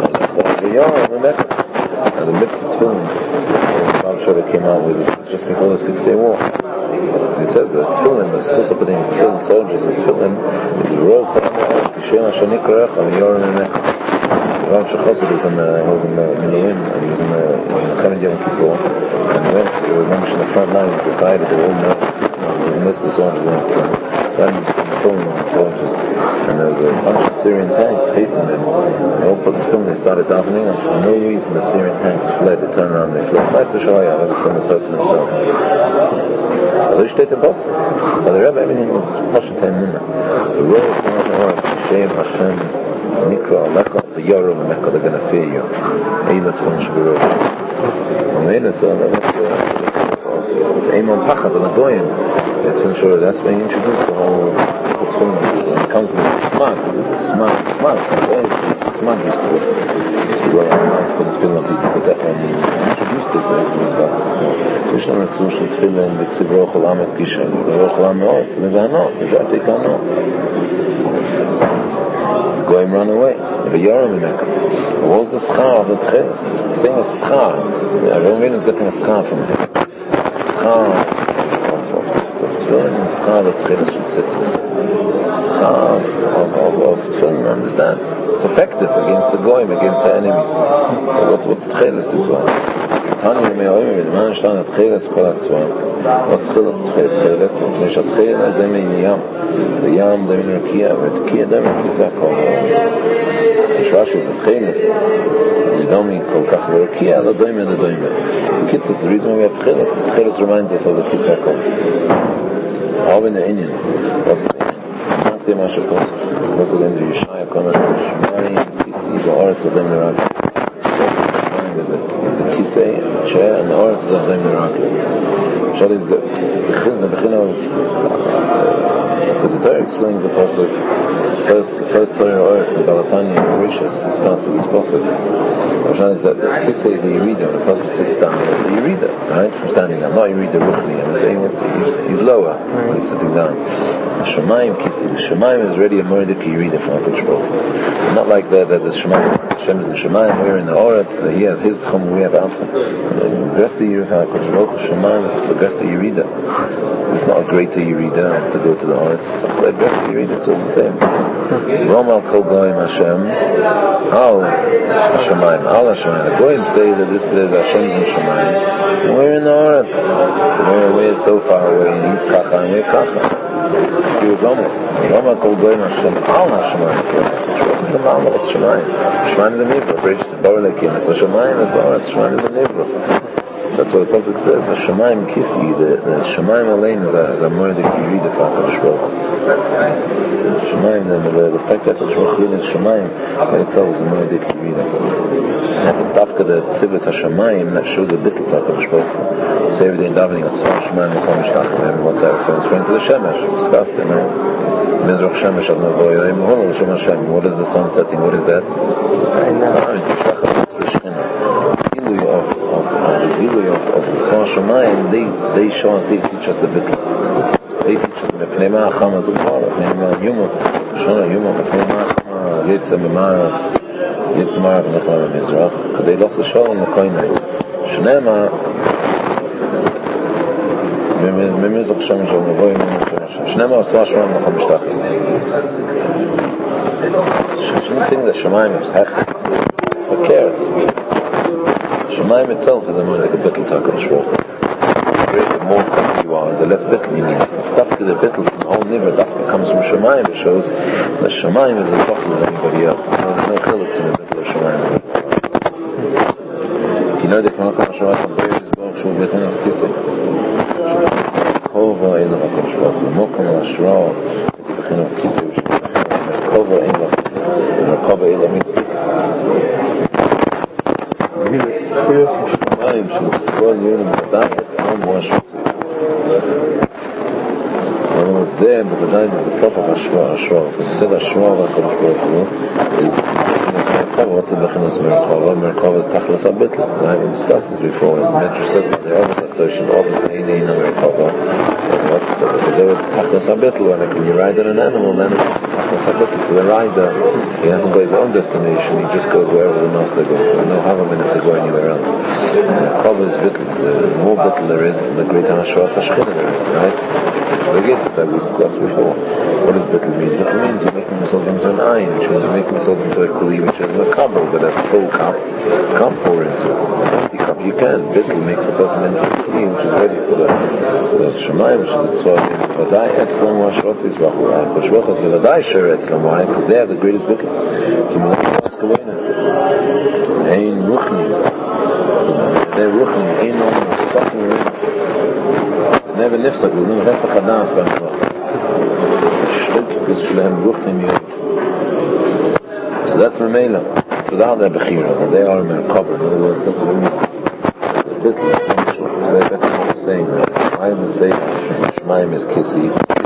and the midst of Tefillin Rav Sheva came out with it just before the Six Day War. He says that Tefillin, the supposed to put in Tefillin soldiers with tefillin is the royal Kohen Kishem Ashanikrach and Yoram Emek. Rav Shechosed was in the, was in the Miluim, and he was in the Chemed Yom Kippur, and he went to Ramesh in the front line. He decided they all know, he missed the soldiers weren't killing. Decided to put filming on the soldiers, and there was a bunch of Syrian tanks facing them. They all put the film, they started davening, and for no reason the Syrian tanks fled. They turned around, they fled. Nice to show you, I've ever seen the person himself. So he stayed in Boston. But the Rebbe, everything was Hashem Taimuna. The road of Hashem, Hashem, Hashem, Nikra, Alecha, the Yoram, and Mecca, they're going to fear you. Eilat from Shbirot. And then it's uh, the Eimon Pachat and the Goyim. It's from sure that's when he introduced the whole thing. When it comes to the smart, it's smart, smart. It's smart used to it. Used to go around and put his film on people, but that when he introduced it, it was about zwischen der Zuschel Tfilin, the Tzivroch Olam et Gishem, the Roch Olam Me'ot, and there's a no, there's a take on no. Goyim run away. The Yoram in Mecca. What was the schar of the Tchelis? Saying a schar. I don't mean it's getting a schar from him. Schar of Tfilin and schar of the Tchelis from Tzitzis. Schar of Tfilin, understand? It's effective against the Goyim, against the enemies. What's what's Tchelis do to us? Tani Me'oim, the man stand at Tchelis Kol HaTzvah. What's Tchelis? Mepnei Shatchelis, they mean Yam. The Yam, they mean Rakia, but Rakia, they mean Kisakol. Rashi the Tchelis, you don't mean Kol Kach Rakia, the Doime, the Doime. The kids, it's the reason why we have Tchelis, because Tchelis reminds us of the Kisakol. How in the Indian? What's the Indian? Not the Mashakos. What's the Indian? Yeshaya, Komet, Shemai, Kisi, the Oretz, the Doime, the Rakia. Is the Kisei, chair, and the Oretz, the Doime, the Rakia. Shall is the Bechina, the Bechina of the Torah explains the pasuk. First, the first Torah of Earth, the Galatanya and Mauritius, starts with this pasuk. Shall is that this is a Yerida. When the pasuk sits down, it's a Yerida, right? From standing up, not Yerida Ruchni. I'm saying it's, he's, he's lower when he's sitting down. The Shemaim Kisi, the Shemaim is already a Murdik Yerida from HaKadosh Baruch Hu. Not like that. That the Shemaim, Hashem is the Shemaim. We're in the Oretz. He has his Tchum, we have our Tchum. The rest of the Yerida, HaKadosh Baruch Hu, Shemaim is the rest of Yerida. It's not a greater Yerida to go to the Oretz. It's not a greater Yerida. It's all the same. Romal Kol Goyim Hashem Al Shemaim Al Hashemayim. The Goyim say that this there's Hashem's in Shemaim, and we're in the Oretz. So we're, we're so far away, and he's Kacha and we're Kacha. It's Romal Romal Kol Goyim Hashem Al Hashemayim. What's the Malma? It's Shemaim. Shemaim is a Nivra. Bridge to Borelekim. It's a Shemaim. It's Oretz. Shemaim is a Nivra. That's what the pasuk says. The Shemaim Kisli, the, the Shemaim Alein is a, is a Murdik Yerida for HaKadosh Baruch Hu. Shemaim, the, the, the fact that HaKadosh Baruch Hu is Shemaim, by itself is a Murdik Yerida. It's after the Tzivus HaShemaim that show the Bittl HaKadosh Baruch Hu. Say every day in davening, it's Tzvah Shemaim, it's Hamish Tachim, what's that referring to? To the Shemesh, discussed it, right? Mizrach Shemesh Ad Mavoy, Mohol Shem Hashem. What is the sun setting? What is that? I know. Of of the Gilui of of the Tzvah Shemayim, they they show us, they teach us the Bittl. They teach us the Pnei Ma'acham as a part of Pnei Ma'ayuma, Shona Yuma, Pnei Ma'acham, Yitzah Mimarav, Yitzah Marav Nechla Mizrach. Kadei Los L'Sholem L'Koinai. Shnema Mimizach Shem Shom Nevoy Mimizach Shnema Tzvah Shemayim L'Cham Mishtachim. Shouldn't think that Shemayim is Hechitz. Who cares? Shemaim itself is a more like a bittul to HaKadosh Baruch Hu. The more bittul you are, the less bittul you need. If Dafka the bittul from the whole nivra, Dafka comes from Shemaim, it shows that Shemaim is as powerful as anybody else. There's no chiluk to the bittul of Shemaim. You know that when HaKadosh Baruch Hu prays Baruch Shu B'chinas Kisei, Kova Eila HaKadosh Baruch Hu, Mokam Al-Ashra, B'chinas Kisei, Kova Eila, Kova Eila means Shemaim should spoil you in the diet, it's no more shmatzis. In other words, there, but the diet is the top of Ashra, Ashra. Because you said Ashra of HaKadosh Baruch Hu is Merkava. What's the Bechinas Merkava? Merkava is Tachlis HaBitl. I haven't discussed this before. The Medrash says that the Ovis HaKadosh, the Ovis Eineina Merkava. What's the, if they were Tachlis HaBitl, when you ride on an animal, then it's Tachlis HaBitl. So the rider, he hasn't got his own destination, he just goes wherever the master goes. There's no Hava minute to go anywhere else. Merkava is bitl. The more bitl there is, the greater Hashras HaShechina there is, right? So again, it's like we discussed before. What does bitl mean? Bitl means you're making yourself into an ayin, which means you're making yourself into a kli, which is a cup, but a full cup. You can't pour into it. It's an empty cup. You can. Bitl makes a person into a kli, which is ready for the so the Shemayim, which is a tzvah. V'dai etzlam ha'ashras yizbachu. But Shvachas v'dai sher etzlam. Why? Because they are the greatest bitl. Ein ruchni. They're ruchni. Ein no suffering. Never nifsak. There's no hesach hadas by Shvach. Shlik is shlehem ruchni miyot. So that's Mamela. So without their bechira, they are in their cover. In other words, that's what it means. The bitl, it's very better than what saying. Why does it say Shemaim is kisi?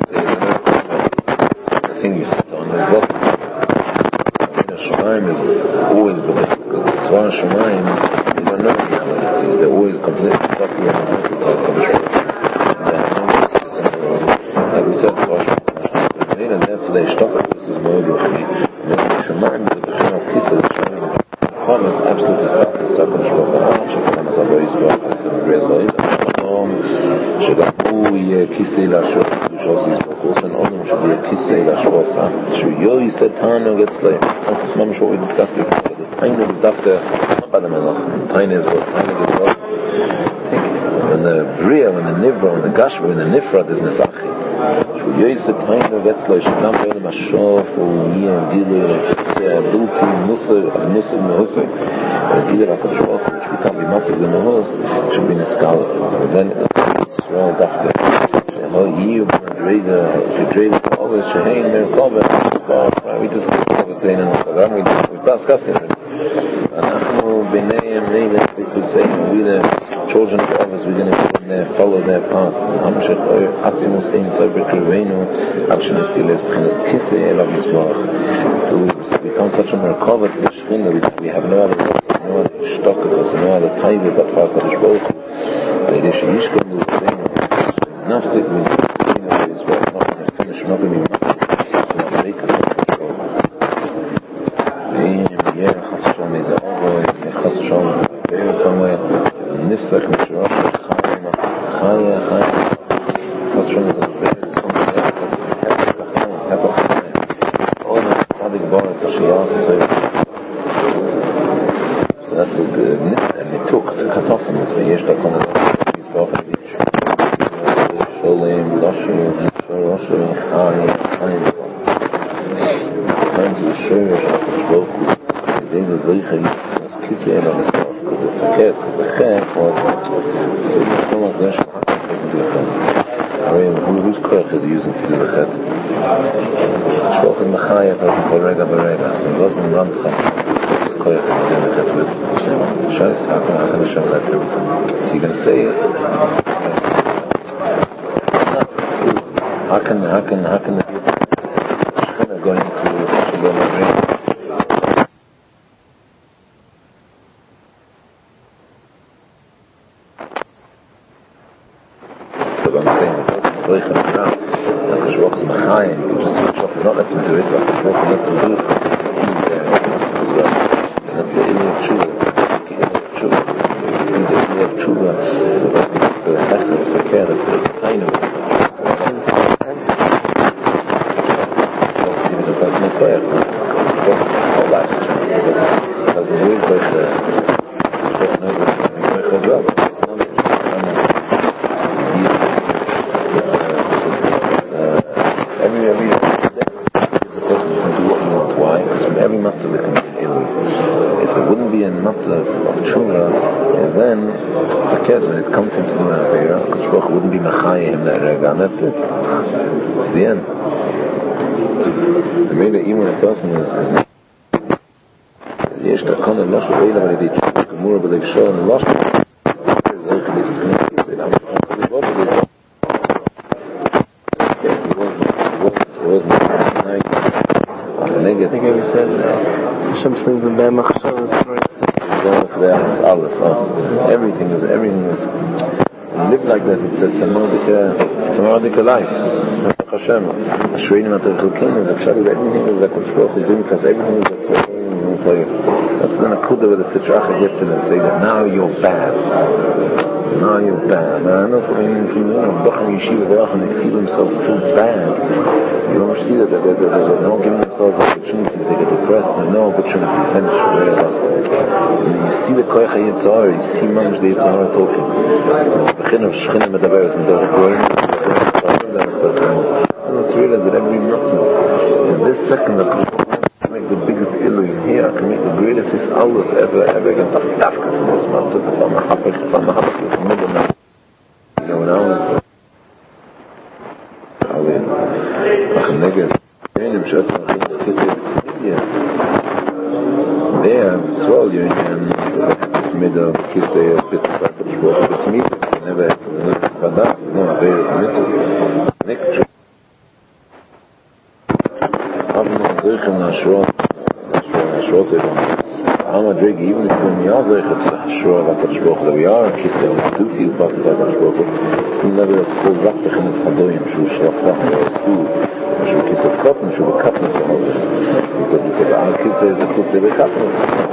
The thing you sit on is what? Shemaim is always bitl, because the tzvah Shemaim, you don't know what it sees. They're always completely stucky and like we said, tzvah Shemaim. And after they stop it, this is more ruchni. And then the Shemaim is the bechira of kisa. The Shemaim is It's absolutely stuck in Sakon Shlochah, Shekhan Asabo Yisbach, Hassan Rezoid, Adam, Shegabu Yeh Kisei Lashot, Dushos Yisbach, also an Adam should be a Kisei Lashot, Shuyo Yiseh Tana gets like, that's mamish what we discussed before, the Taina is Dafka, not by the Melach, the Taina is what Taina gets lost. When the Bria, when the Nivra, when the Gashma, when the Nifra, there's Nesachi. Shuyo Yiseh Tana gets like, Shekhan Be'elim Ashof, Yeh, Gile, Ability, Musar, Musar, Musar, and Gila HaKadosh Baruch Hu, which we can't be massive in the house, should be in a scholar. And then it's Israel Dafka. Shehal Yiyu, Madrega, Shedrega, always Shehein, Merkava, we just keep saying in the Quran, we discussed it. Anachnu B'neihem Neileh, to say, we the children of others, we're going to follow their path. Hamshech Oyer, Atzimus Ein Sober Krivenu, Akshenes Giles, B'chinas Kisei, Elav Yismach. To become such a merkava to the Shechina, we have no other words, no other stock of us, no other taiva but for HaKadosh Baruch Hu. And it is Yishkom L'Utzenu, Nafsik Min Tzinu, is what I'm not going to finish, I'm not going to be much, to make us HaKadosh Baruch Hu. Ve'im Yer Chas Shalom is a Ovo, Chas Shalom is a Be'er somewhere, Nifsak Mishrosh, Chaya, Chaya, Chaya, Chas Shalom is a Be'er, something else, Hepach, Hepach, so she asked him, so that's the nit, and it took to cut off from this, but yesh da kon he's walking the Sholem, Lashu, Roshu, Chai, Chai, trying to show you Shloku, there's a Zeicha, was Kisei on his mouth, because the Faket, because the Chef was, so the stomach there, Shloku doesn't do a Chet. Whose koch is he using to do the Chet? Shloch is Mechayev as a Rega Berega, so he doesn't run Chassid. Whose koch is he doing the Chet with? Hashem. So how can, how can Hashem let him? So you're going to say it? How can, how can, how can the Shechina going to such a low dream? So I'm saying the person is very Chacham. Because Shloch is Mechayev, you can just switch off and not let him do it, but Shloch lets him do it. As well. And that's the Ilya of Tshuva. It's the Ilya of Tshuva. The Ilya of Tshuva, the person with the Hechas Verkehr, that's the Tainu. Even the person of Koyach, all that. Because the way Koyach, Shloch knows that Koyach as well. Every, every, it's a person who can do what he wants. Why? Because from every matzah we can be ill. If it wouldn't be a matzah of tshuva, then forget when it comes to him to do an avera, because Baruch wouldn't be machayim that rega, and that's it. It's the end. And maybe even a person is yesh takon and losh v'eila but he did tshuva gemura but they've shown and losh I think we said Hashem sends the bad machshavas everything is everything is live like that. It's a tzamadik life. Hashem Ashreinu Matar Chelkenu, the pshat is everything is like what Shloch is doing because everything is a Torah. That's the nakuda where the sitracha gets in and say that now you're bad. Now you're bad. Now I know from in from you know Bacham Yeshiva they often they feel themselves so bad. You don't see that they're, they're, they're, they're not giving themselves opportunities. They get depressed. There's no opportunity to finish where they lost. You see the koicha yitzhar. You see mamish the yitzhar talking. It's the begin of shchina medaberes and the word. Let's realize that every mitzvah in this second that can make the biggest illusion here, can make the greatest hisalus ever, ever again. Tafka from this mitzvah, from the hapach, from the hapach, this middle man. You know, when I was I went ach neged in Schatz von Kisse there as well you in this middle Kisse bit but it's me never bada no there is mitzvah next Zeuchen Ashron Ashron Ashron I'm a drink even if we are Zeuchen Ashron at Ashron we are Kisel duty but at Ashron it's never as called Raptachin as Hadoyim Shu Shrafach Shu Shu Kisel Cotton Shu Kapnas because because our Kisel is a Kisel with Kapnas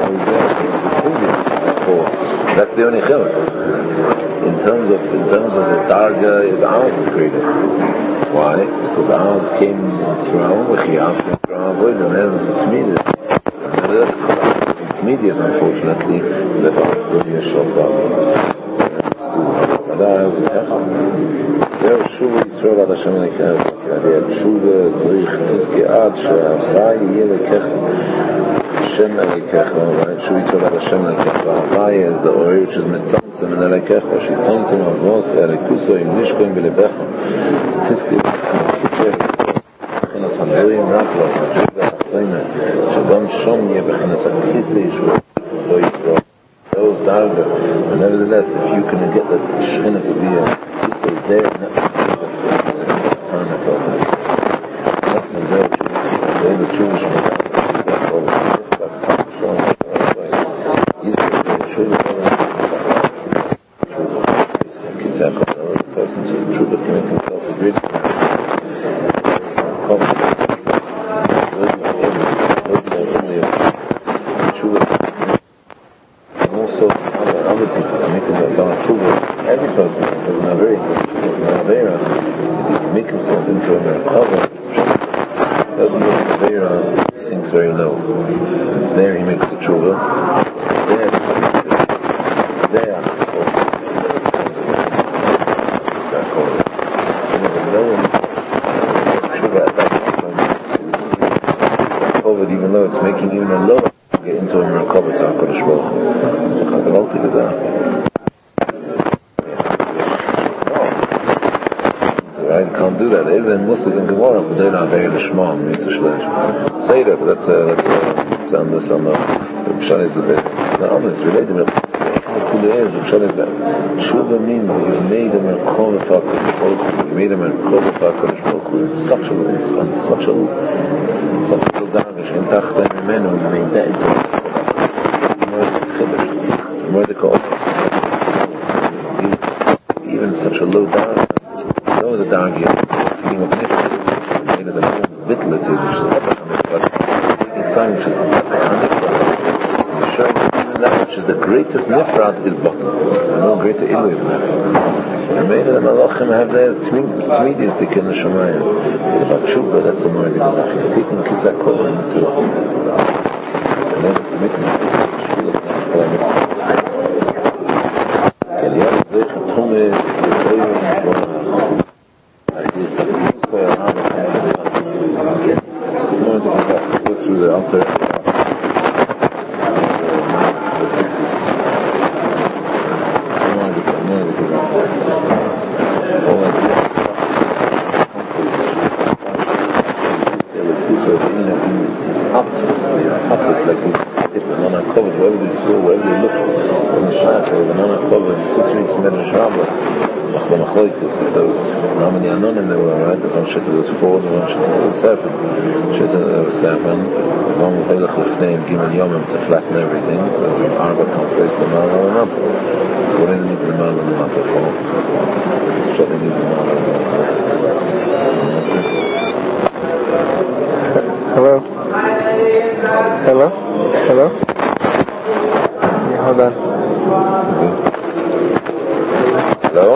that's the only chiluk in terms of in terms of the Darga is ours is greater. Why? Because ours came through our own Chias through our voice and there's it's medias. And that's correct. It's medias unfortunately that are still here shofar. And that's Zero Shuva Yisrael Ad Hashem Lekech Shuva Zrich Tizki Ad She'avai Yeh Lekech Hashem Lekech Shuva Yisrael Ad Hashem Lekech Avai is the Ori which is Mitzvah من الكاف وشيطانتم الغوص الكوسو يمنشكم بلبخ تسكي كسر خناس هنوين راكلو جدا طينا شدام شم يبخناس الكيسي شو ويسرو those darga and nevertheless if you can get the shchina to be a kisa there nothing is there they're the Jewish say that, but that's uh, that's uh, it's on this on the Pshan is a bit the honest related to the cool is the Pshan is that Shuva means that you made him a Kovatak you made him a Kovatak it's such a it's on such a such a damage in Tachta and men who made that into it's more the call even such a low down you know the down here feeling of nifted made of the bitlet is which is sign which is showing even that which is the greatest nifrat is bottom. No greater ilu than that. And many of the malachim have their tmidis to kill the shamayim. But tshuva, that's a more good enough. He's taking kizak kola into it. And then it makes it shvila kola mitzvah. Keliyah zeich atome yizoyim shvona. Ideas that we use to have again. Through the altar the sixes. I wanted to get I wanted to get out. All I do is up to us, it's up it's like it's non uncovered, wherever they saw, wherever they look, on the shach, or the non uncovered, the six weeks medrash rabbah. If there was how many anonim there were, right? There's one shit that was four, there's one shit that was seven. Shit that was seven. One with Hilach Lefneim, Gimel Yomim to flatten everything. There's an Arba complex, the Mala and Mata. So what do they need the Mala and Mata for? It's what they need the Mala and Mata. Hello? Hello? Hello? Hold on. Hello?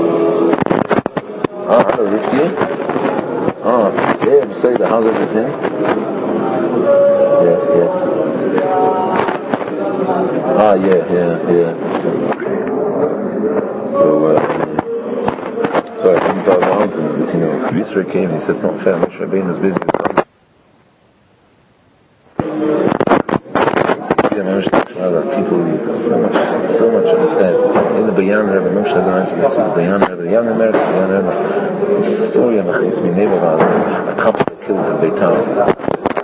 Ah, hello, Rifki. Ah, yeah, I'm saying, how's everything? Yeah, yeah. Ah, yeah, yeah, yeah. So, uh, sorry, I came to the mountains, but you know, Yisra came and he said it's not fair, Moshe Rabbeinu was busy with something. People use so much, so much understand. In the Bayan Rebbe, Moshe Rabbeinu this week, Bayan Rebbe, young American Bayan Rebbe, the story of Machis Mineva about a couple that killed in Beitar.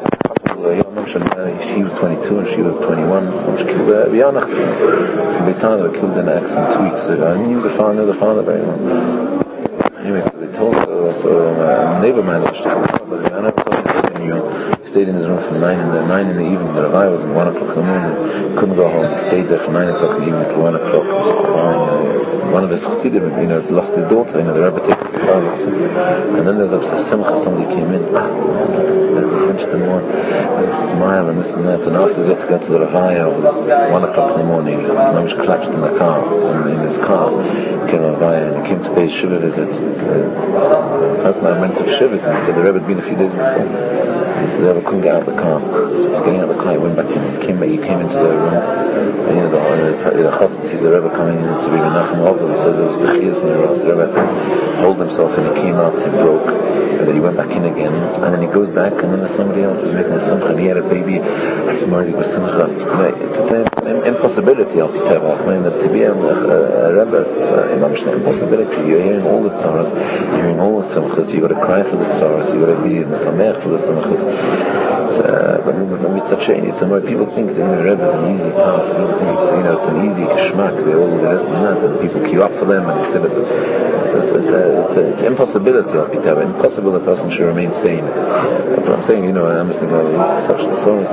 She was twenty-two and she was twenty-one. She killed a Bianach from Beitar that killed in an accident two weeks ago. I knew the father, knew the father very well. Anyway, so they told her, so a neighbor man was but the man stayed in his room from nine in the nine in the evening. The Rabbi was at one o'clock in the morning. Couldn't go home. He stayed there from nine o'clock in the evening till one o'clock. He was crying. And one of his chassidim, you know, lost his daughter. You know, the Rebbe takes the silence. And then there's a simcha. Somebody came in. Ah, finished the morning. Smile and this and that. And after he had to go to the Ravaya, it was one o'clock in the morning. Mamish collapsed in the car. And in his car came a Ravaya and he came to pay his Shiva visit. The person I went to Shiva and he said the Rebbe had been a few days before. He said the Rebbe couldn't get out of the car. So he was getting out of the car. He went back in. He came, he came into the room. And you know, the, the chassid sees the Rebbe coming in to be Menachem Avil. He says there was Bechias near us. The Rebbe had to hold himself and he came out and broke. And then he went back in again. And then he goes back and then there's somebody else who's making a simcha and he had a baby. He's married with simcha. It's, it's an impossibility, I'll be telling you. I mean, to be a, a Rebbe, it's an impossibility. You're hearing all the tzaras. You're hearing all the simchas. You've got to cry for the tzaras. You've got to be mesamech for the simchas. But mitzvah sheni, some people think that, you know, Rebbe is an easy path. People think it's, you know, it's an easy geschmack. They all do this and that, and people queue up for them and they sit at them. It's, it's, it's, a, it's, a, it's impossibility, I'll be telling you. Impossible a person should remain sane. But I'm saying, you know, I'm just thinking about such a sorrow.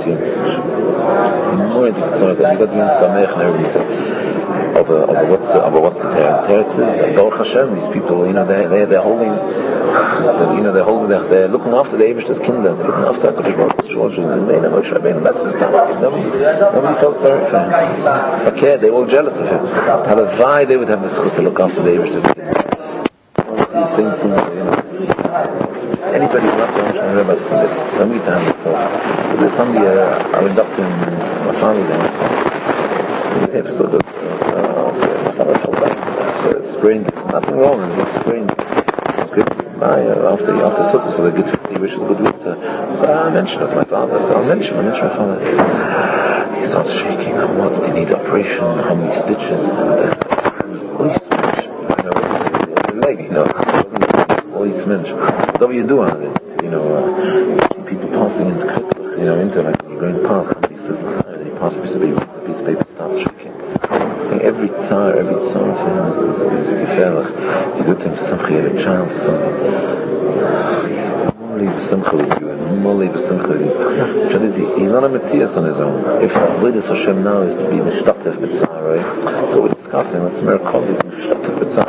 More into the sorrow that you got to be in Samech and everybody says, of a, of a, what's the, of a, what's the Teretz is, Baruch Hashem, these people, you know, they, they, they're holding, they're, you know, they're holding, they're, they're looking after the Eibishter's Kinder, they're looking after HaKadosh Baruch Hu's children, and they know Moshe Rabbeinu, that's his task. Nobody, nobody felt sorry for him. Okay, they were all jealous of him. Halavai, they would have the schus to look after the Eibishter's Kinder. Honestly, the same thing, you know, anybody who loves Moshe Rabbeinu, I've seen this so many times myself. But there's somebody, uh, I went up to him, my family there, this episode of sprained. Nothing wrong, it was sprained. It was good. I, uh, after after Sukkot with a good fifty wishes, good winter. So I mentioned it to my father. So I mentioned, I mentioned my father. He starts shaking. What did he need operation? How many stitches? And uh, all these sminch. You know, the leg, you know, all these sminch. What do you do on it? You know, uh, you see people passing into, you know, into like you're going past. Somebody says, he passes a piece of paper. The piece of paper starts shaking. Every tsar, every tsar for him is, is, is gefährlich. You do things to somebody, a child or something. Molly b'simcha with you, and Molly b'simcha with you. He's not a Metzias on his own. If Avodas Hashem now is to be Mishtatef b'tzar, right? So we're discussing, that's Merkov, is Mishtatef b'tzar.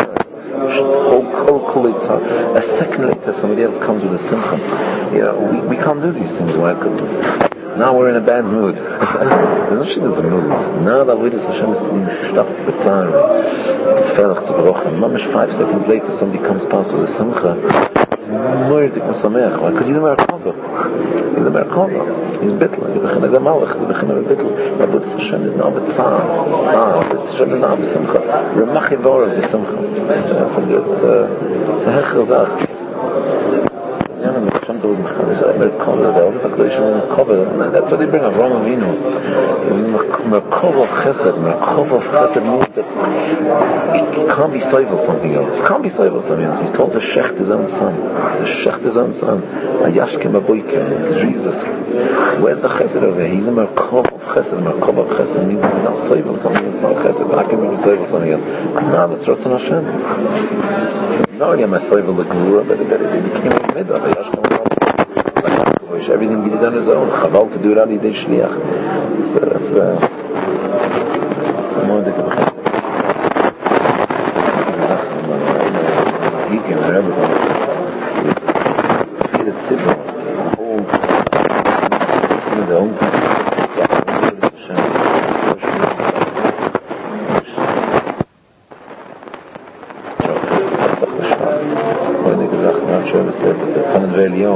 A second later, somebody else comes with a simcha. You know, we, we can't do these things. Why? Because now we're in a bad mood. There's no shit as a mood. Now that Avodas Hashem is to be Mishtatef b'tzar, Gefährlich zu brochen. Mamish five seconds later, somebody comes past with a simcha. Because he's a Merkava. He's a Merkava. He's bittel. He's a Bechin Malach. He's a Bechin bittel. But Avodas Hashem is now b'tzar. Avodas Hashem is now b'simcha. Remachi v'orav b'simcha. It's a good, it's a hechel zach. That's what they bring Avraham Avinu. Merkov of Chesed. Merkov of Chesed means that you can't be soivel something else. You can't be soivel something else. He's told to shecht his own son. To shecht his own son. Ayashkem Aboikem. It's Jesus. Where's the Chesed over here? He's a Merkov of Chesed. Merkov of Chesed means he's not soivel something else. It's not Chesed. How can we be soivel something else? Because now that's Ratzon Hashem. Not only am I soivel the Gvura, but it became a midah. Ayashkem Aboikem. Everything he did on his own. Chaval to do it on the shliach. So that's uh, more than the he came there. He did tzibur. The whole, the whole.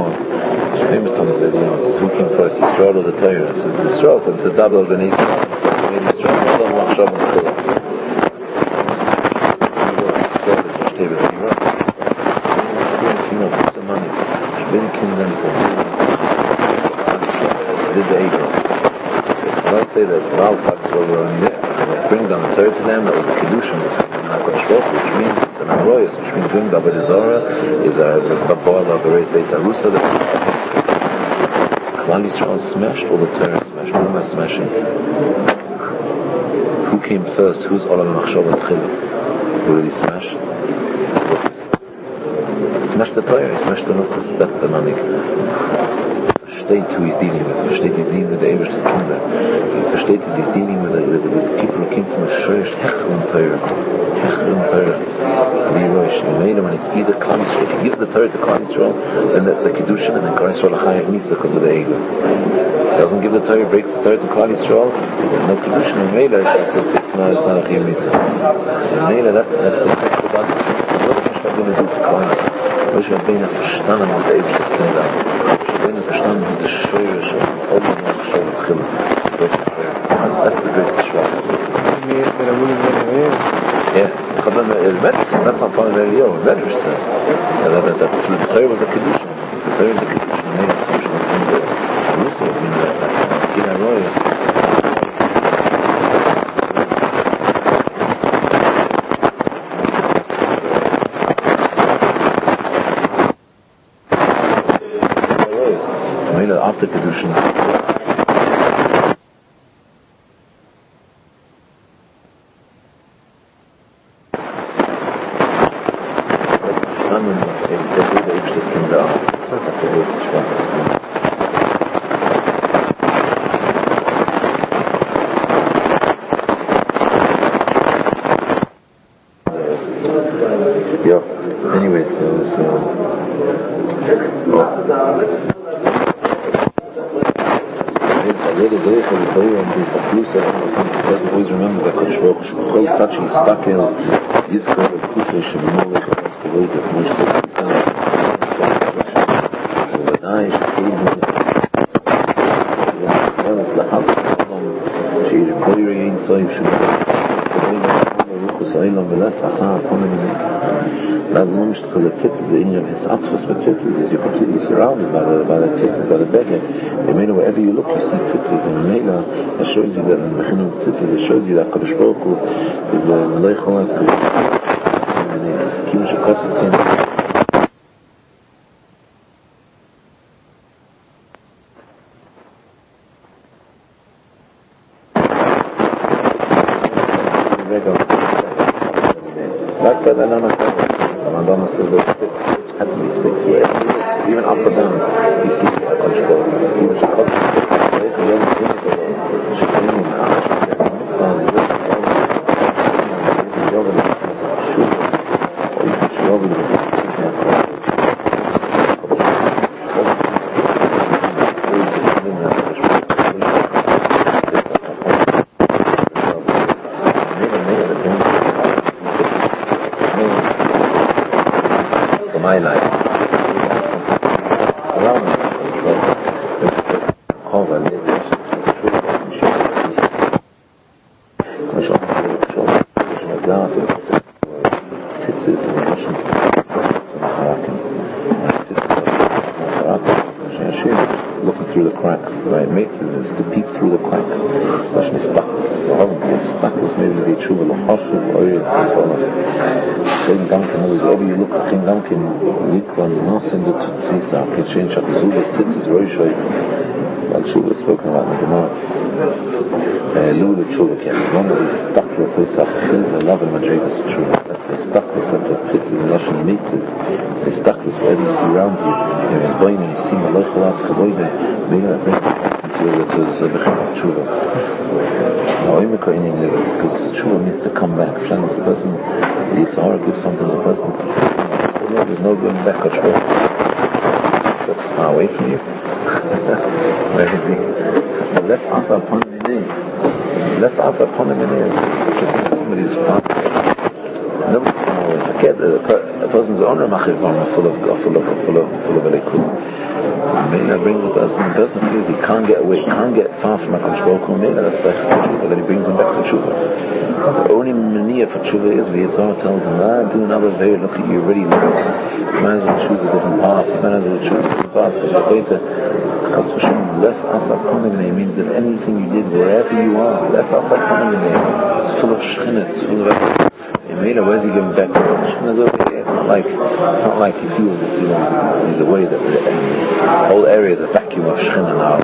Gaon. It's famous time that, you know, who came first, Yisrael or the Torah? It says Yisrael, because it's a double of an Yisrael. Maybe Yisrael, I don't know, Machshav and Chila. Yisrael is Mashtav as he wrote. You know, what's the money? Shbin Kingdom for did the Abel. Let's say that Baal Chag's were in there, and bring down the Torah to them, that was the Kedushin, which means it's an Aroyas, which means doing David Zora is a Baboil of the race base Arusa. Klal Yisrael smashed, or the Torah smashed? Who am I smashing? Who came first? Who's Olam Machshav and Chila? Who did he smash? He smashed the Torah, he smashed the Nukhas, that's the Manik. Versteht who he's dealing with. Versteht he's dealing with the Ebersh's Kinder. Versteht he's dealing with the, with the people who came from the Shresh, Hechel and Torah. Hechel and Torah. Leroy, Shemela, when it's either Klal Yisrael, if he gives the Torah to Klal Yisrael, then that's the Kedushin, and then Klal Yisrael Chayav Misa because of the Ego. Doesn't give the Torah, breaks the Torah to Klal Yisrael, there's no Kedushin, and Mela, it's, it's, it's, not, it's not a Chayav Misa. And Mela, that's, that's the text of God. What is Moshe Rabbeinu do for Klal Yisrael? Moshe Rabbeinu verstanden with the Ebersh's Kinder. When is verstanden with the Shresh of Olam Machshav and Chila. That's the greatest Shresh. Yeah, that's not talking about Eliyahu. The Medrash says that the Torah was the Kedushin. The Torah was the Kedushin. The name of Kedushin was in the Jerusalem, in the Gina Royas. After Kedushin. Yeah. Anyway, so so. The person always remembers that Kodesh Baruch Hu Shebechol Tzad Sheyistakel Yizkor V'Kusei Sheb'Molech V'Az Kavod V'Mosh Tzad V'Vadai Shekeidu V'Elas L'Haz V'Adam She'ir Koyri Ein Soiv Sheb'Molech V'Ruchus Eilam V'Las Asar Ponem Now the moment because the tzitzis, the inyan of his atfus with tzitzis is you're completely surrounded by the by the tzitzis, by the beggar. And you know, wherever you look, you see tzitzis, and Mela, it shows you that in the Bechinah of tzitzis, it shows you that Kodesh Baruch Hu is the Melech Cholas Kodesh and the Kimush HaKosim came. Like that, I don't know. Madonna says that it had to be six ways. Even up and down, you see a Kodesh Baruch Hu. Even Shekos, the young things of the Shekinah, the Ashram, the Mitzvah, the Zerach, the Yoga, the Shul, or even Shoga, the my life. Around me. Cover looking through the cracks. The right mate is to peep through the cracks. Lashon is stuckness. Is stuckness maybe the true of Hashem or it's King Duncan knows wherever you look at King Duncan, Likron, Nosin, the Tutsisa, Kitchen, Chakizuba, Tzitzis, Roishai, like Shuba spoken about in the Gemara. Lu the Shuba came. One of these stuck to a place up, there's a love and Madrigas Shuba. That's the stuckness, that's a Tzitzis and Lashon Mitzvahs. The stuckness, wherever you see around you, there is Bain and you see Malachalaat, Kaboide, maybe that brings the to the Bechinah of Shuba. Now, Imika in is because Shuba needs to come back. Shannon's a person, the Yitzhara gives something to the person. So no, there's no going back at all. That's far away from you. Where is he? Let's ask upon the name. Let's ask upon the name. Somebody is far away. Nobody's far away. Forget a person's honor, full of full of full of full of full of brings a person, the person feels he can't get away, can't get far from HaKadosh Baruch Hu, that's the tshuva, that he brings him back to tshuva. The only maniya for tshuva is the Yitzhar tells him, ah, do another way, look at you, already know. You might as well choose a different path, you might as well choose a different path, because the Beta, less asa konamine means that anything you did, wherever you are, less asa konamine, it's full of shchinah, it's full of effort. Mela, where's he going back? Shchina's over here. It's not like, it's not like he feels that, you know, he's, he's away, that the whole area is a vacuum of Shchina now.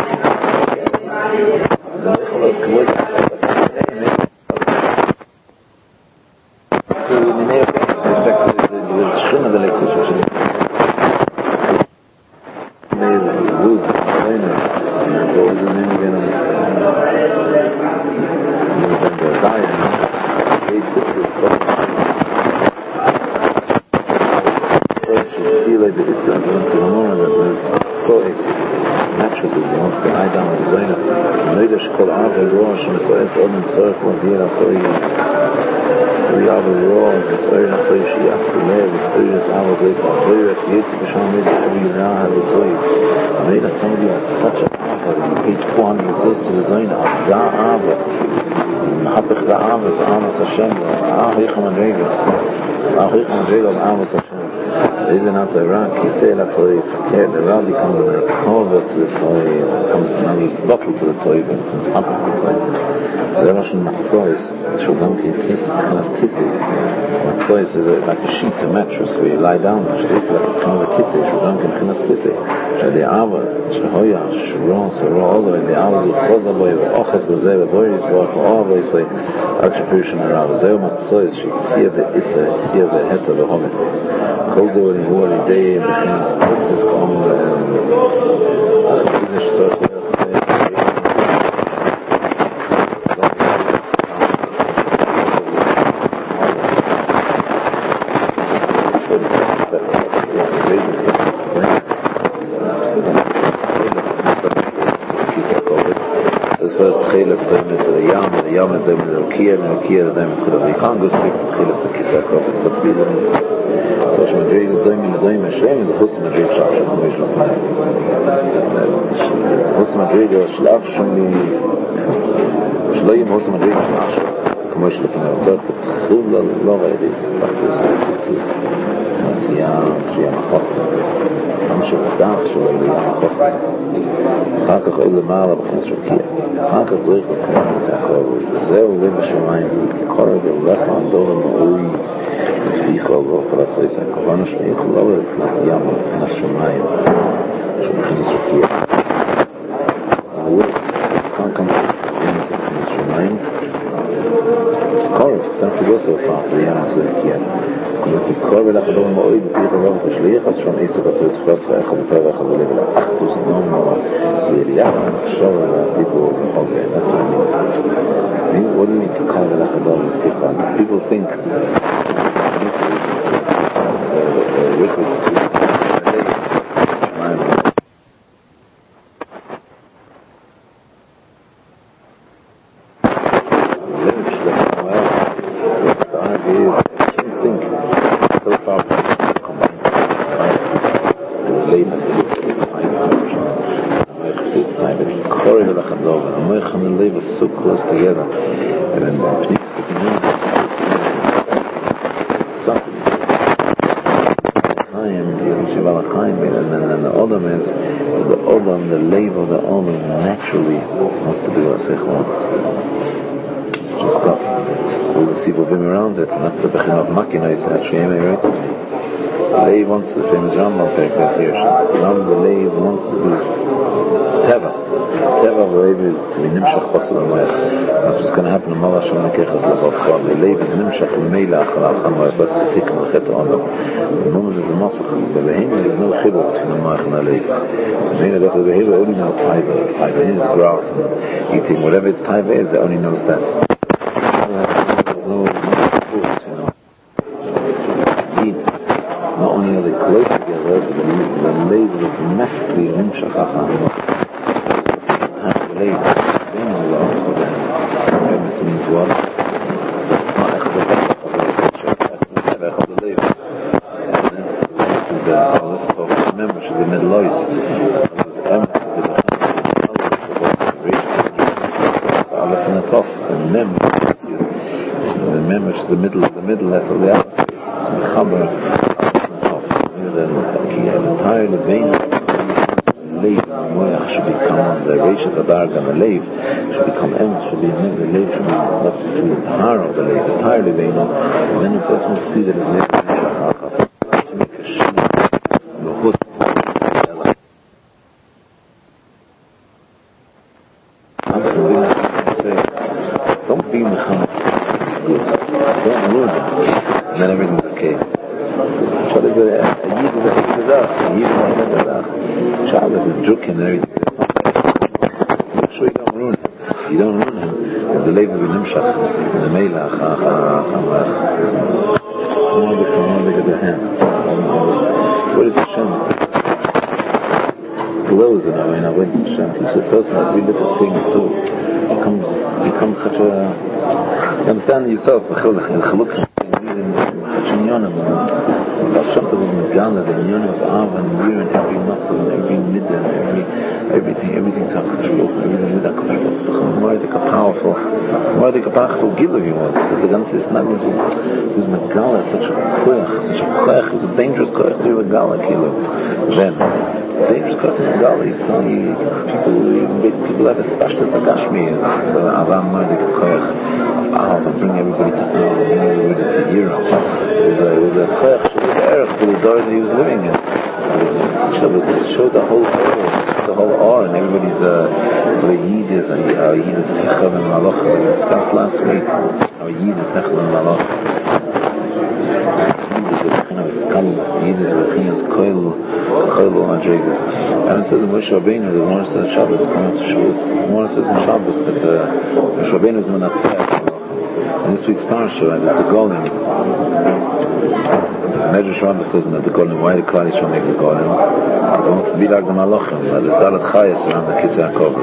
Somebody has such a power, page four hundred says to the Zaina, Za'ava, Mahapich Za'ava to Amos Hashem, Za'ahichem Adrega, Za'ahichem Adrega of Amos Hashem. There is an answer around, Kisei La Toy, Fakir, the Rav becomes a recover to the Toy, becomes another bottle to the Toy, for instance, Hapich the Toy. So there are some Matzos, Shogam Ki Kiss, Kanas Kisei. Matzos is like a sheet, a mattress, where you lie down, which is like a kind of a Kisei, Shogam Ki Kanas Kisei. The Ava, Shahoya, Shron, Soro, all the way, the Ava, Zuchozaboy, Ochas, Bozeh, Boris, Borch, all the way, say, Archipushan, Rav, Zeo Matzois, Shiksia, the Issa, Shiksia, the Heta, the Homet. Koldo, and Wari, Day, and Bechinas, Tzitzis, Kom, and Achadish, Circle, Yom is doing the Rukiya, and Rukiya is doing the Tchilas. You can't go straight from Tchilas to Kisakov. It's got to be the Tosh Madrig is doing the Doim Hashem is a Chus Madrig Shalaf Shem Moish Lafnei. Chus Madrig is Shalaf Shem Shloim Chus Madrig Shalaf Shem Moish Lafnei. It's like Tchil Lava it is. It's Asiya, Asiya Machok. Amshel Dach Shalai Liyah Machok. אחר כך אלה מעלה בכנס רקיע. אחר כך צריך לכנס הקרוב. וזהו לב השמיים, כקורב ולך ענדור המאוי, לפיך ואופר הסייס. הכוונה שלי יכול לא לכנס ים, לכנס שמיים, שבכנס רקיע. אבל כאן כאן לכנס שמיים, כקורב, כתן חיגוס ההופעה, זה ים עצו רקיע. כקורב ולך ענדור המאוי, לפיך ואופר השליח, אז שם עסק עצו יצפס ואיך ובפר ואיך ולב ולאחתוס נאום Yeah, show people, okay, that's what it means. I mean, what do you mean to call it a people think this is the wicked so far and the live so close together, and then the stop. And then the Odom is the Odom, the label, the Odom naturally wants to do what Seichel wants to do. Just got all the Sivovim around it, and that's the Bechin of Makina. Is that Shema right? The Leib wants to, the famous Rambam Perek here. The Leib wants to do Teva. Teva of the Leib is to be Nimshach Chosel HaMoech. That's what's going to happen in Malach Shem Nekechas L'Bavcha. The Leib is Nimshach L'Meila Achal HaMoech, but the Tikkun L'Chet HaOdom. The moment is a Masach. The Behemah is no Chibur between the Moech and the Leib. The Behemah, the Behemah only knows Taiva. Taiva is grass and eating whatever its Taiva is, it only knows that. There's no food, you know. Eat. Not only are they close together, but the Leib is automatically Nimshach Achal HaMoech. The Leib Emes means what? Not Echad the Leib. This is the lift of the member, which is the middle ice. mem, the mem which is the middle, the middle letter of the alphabet, it's mechaber of the entire vein. Leif Moyach should become on the Rishas Adarg and the Leif should become M, should be the Leif should be left between the Tahara of the Leif, the Tahara Leif, and then the person will see that it's Leif to make a Shina Lohut. Don't be Muhammad good, don't ruin it, and then everything's okay. So there's a Yid is a Hikazach, a Yid is a Hikazach. Shabbos is joking and everything. Make sure you don't ruin him. You don't ruin him. There's the labor of Nimshach, the Melach, the hand. What is Hashem? Blows in our in our words Hashem. Teach the person every little thing so becomes becomes such a. You understand yourself the Chaluk such a nyonim. Hashem was Megala, the nyonim of Av and Mir and every matzah and every middah and every everything, everything to HaKadosh Baruch Hu, everything with HaKadosh Baruch Hu. More like a powerful, more like a powerful giver he was. The ganze Isnagmas was, was Megala, such a koyach, such a koyach, it was a dangerous koyach to be Megala, kilo. Then, dangerous koyach to be Megala, he's telling you, people, people have a spashtas Agashmi, so Avam more like a koyach of Av, and bring everybody to Av, and bring everybody to Yira. It was a koyach, it was a erech for the door that he was living in. It showed the whole the whole awe, and everybody's uh, our Yid is our Yid is Hechel and Malach. We discussed last week our Yid is Hechel and Malach. Yid is a kind of a skalus. Yid is a kind of koil koil umadregas. And it says in Moshe Rabbeinu, the one says Shabbos coming to Shabbos. The one says in Shabbos that uh, Moshe Rabbeinu is Menatzeh. In this week's parasha, the Golim. As Medrash Rabbah says in the Golim, why the Klal Yisrael make the Golim? Because they want to be like the Malachim. There's Dalat Chayas around the Kisei HaKovod.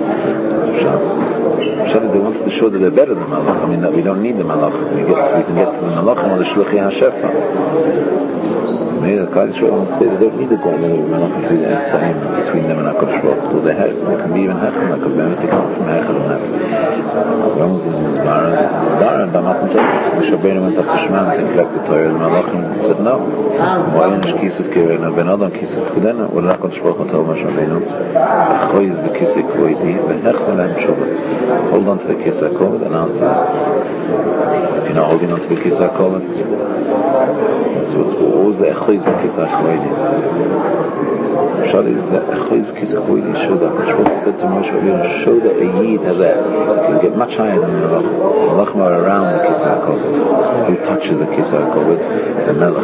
They wanted to show that they're better than Malach. I mean, that we don't need the Malach. We get we can get to the Malachim or the Shluchi HaShefa. Maybe the Klal Yisrael wants to say they don't need the Golim. They will not between them, between them and HaKadosh Baruch Hu. They can be even Hechel, because they come from Hechel and Hechel. Ramos is Mizbara, is Mizbara, and Bamat Mutah. Moshe Rabbeinu went up to Shema to collect the Torah. The Malachim said no. Why is Kisei Kivena? Ben Adam Kisei Kivena. What did HaKadosh Baruch Hu tell Moshe Rabbeinu? Achoy is b'Kisei Kvoidi, v'Hechzel Lahem Shuvah. Hold on to the Kisei HaKovod and answer. If you're not holding on to the Kisei HaKovod, so what was the Achoy is b'Kisei Kvoidi? Shad is the Achoy is b'Kisei Kvoidi shows that HaKadosh Baruch Hu said to Moshe Rabbeinu, show that a Yid has a can get much higher than the Melech. Melech are around the Kisei HaKovod. Who touches the Kisei HaKovod? The Melech.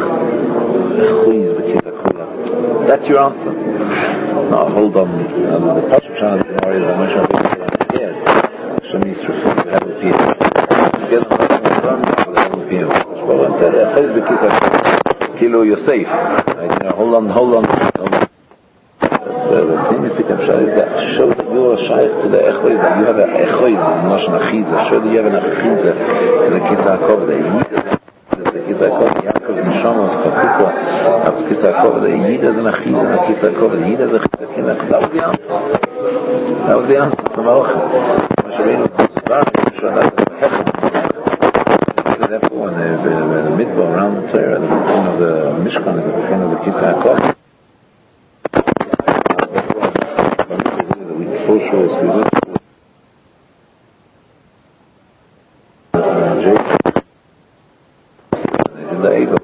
That's your answer. No, hold on. The Pasuk Shana is worried that Moshe Rabbeinu is scared. Hashem needs to have a peace. Together, and said, "Echayz b'Kisei HaKovod. Kilo, you're safe." Hold on, hold on. The thing is, the Kapshah is that show that you are shaykh to the echoiz, that you have an echoiz, not an achiza. Show that you have an achiza to the Kisei HaKovod. The Yid is the Kisei HaKovod. Yaakov's neshama is chakuka. That's Kisei HaKovod. The Yid is an achiza. The Kisei HaKovod. The Yid is a chiza. That was the answer. That was the answer to Malachim. Moshe Rabbeinu was very sure that the hechel. Therefore, when the midbar around the Torah, the beginning of the Mishkan is the beginning of the Kisei HaKovod. So sure it's good. In the Eid of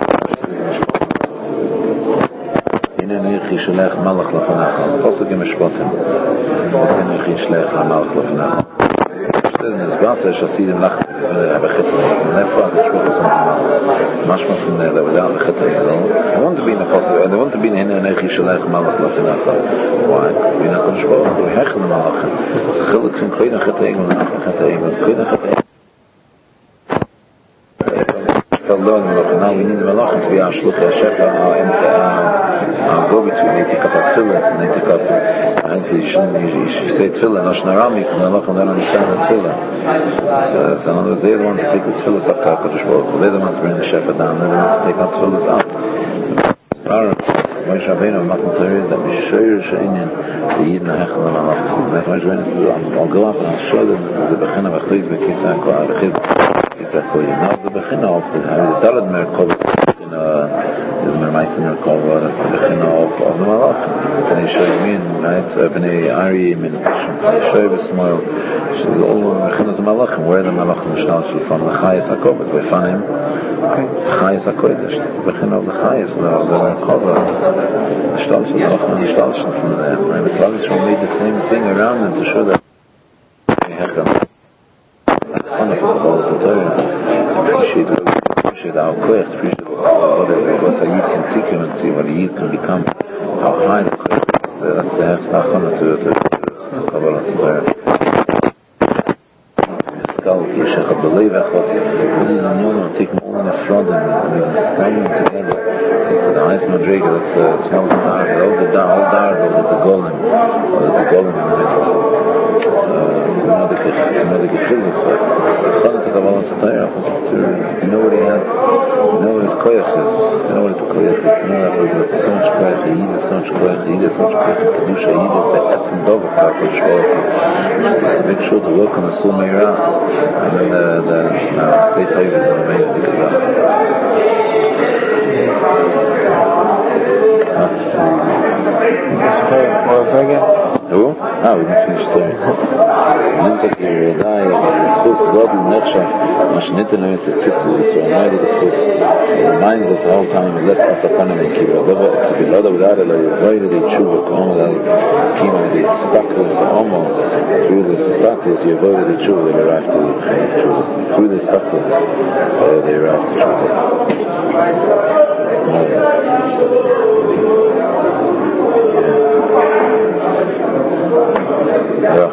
in an Eich Yishalech Malach Lefanacha. Pasuk in Mishpatim. It's in Eich Yishalech Malach Lefanacha. It says in his Basa, Shasidim Lach Abachitah. And therefore, the Shpuk is something mashma from there that without the Chitah, they want to be in a Pasuk, they want to be in an Eich Yishalech Malach Lefanacha. Why? We're not going to show we're hechel the malachim. It's a chiluk from koina chetayim and chetayim. It's koina chetayim. Now we need the malachim to be our shluchi, our shefa, our our go-between. They take up our tefillahs and they take up. And so you shouldn't you should say tefillah, not shnarami, because the malachim don't understand the tefillah. So, so in other words, they're the ones who take the tefillahs up to HaKadosh Baruch Hu. They're the ones who bring the shefa down. They're the ones who take our tefillahs up. Moshe Rabbeinu Matan Torah is that B'Shoyer She'inyan V'Yidna Hechel Malach. That Moshe Rabbeinu says, I'll go up and I'll show them the Bechina V'Chiz B'Kisa HaKoyim. Now the Bechina of the Dalad Merkov is Mermaisin Merkov, the Bechina of the Malach. And he showed me, right, B'nei Ari, Min Shoy B'Smoil, she's all the Bechinas of Malachim, where the Malachim Shnalshel from the Chayes HaKovet, we found him. Chayes HaKodesh, the Bechina of the Chayes, the Merkov, the Shnalshel, the Malachim and the Shnalshel from there. And the Klal Yisrael made the same thing around them to show that appreciate appreciate our koyach, appreciate what a yid can seek him and see what a yid can become, how high the koyach is. That's the hefstachana to to to Kabbalah Tzara. Skal yeshach believe echot. It is a moment to take more than a fraud and we can stand them together. It's the highest madriga. That's the twelve dar, all the dar, all dar, all the golem, all the golem in the middle. It's another it's another chizuk. To Kabbalah Tzara, just to know what he has, to know what his koyach is, to know what his koyach is, to know that he's got so much koyach, he has so much koyach, he has so much koyach in Kedusha, he has the etz and dovah takot shvok. To make sure to work on the Sul Meirah, and then the, the uh, Say Taiv is in the main of the Gazah. Who? Ah, we didn't finish saying. Nimtzak Yeridai, Schus, God and Nechshach, Mashnitten and it's a tzitzu, so I know that the Schus reminds us the whole time, less as a panem and Kibilada without a way that they chew it, Omo, that Kima, they stuck us, Omo, through the stuck us, you avoided the chew, they arrived to chew. Through the stuck us, they arrived to chew. Yeah.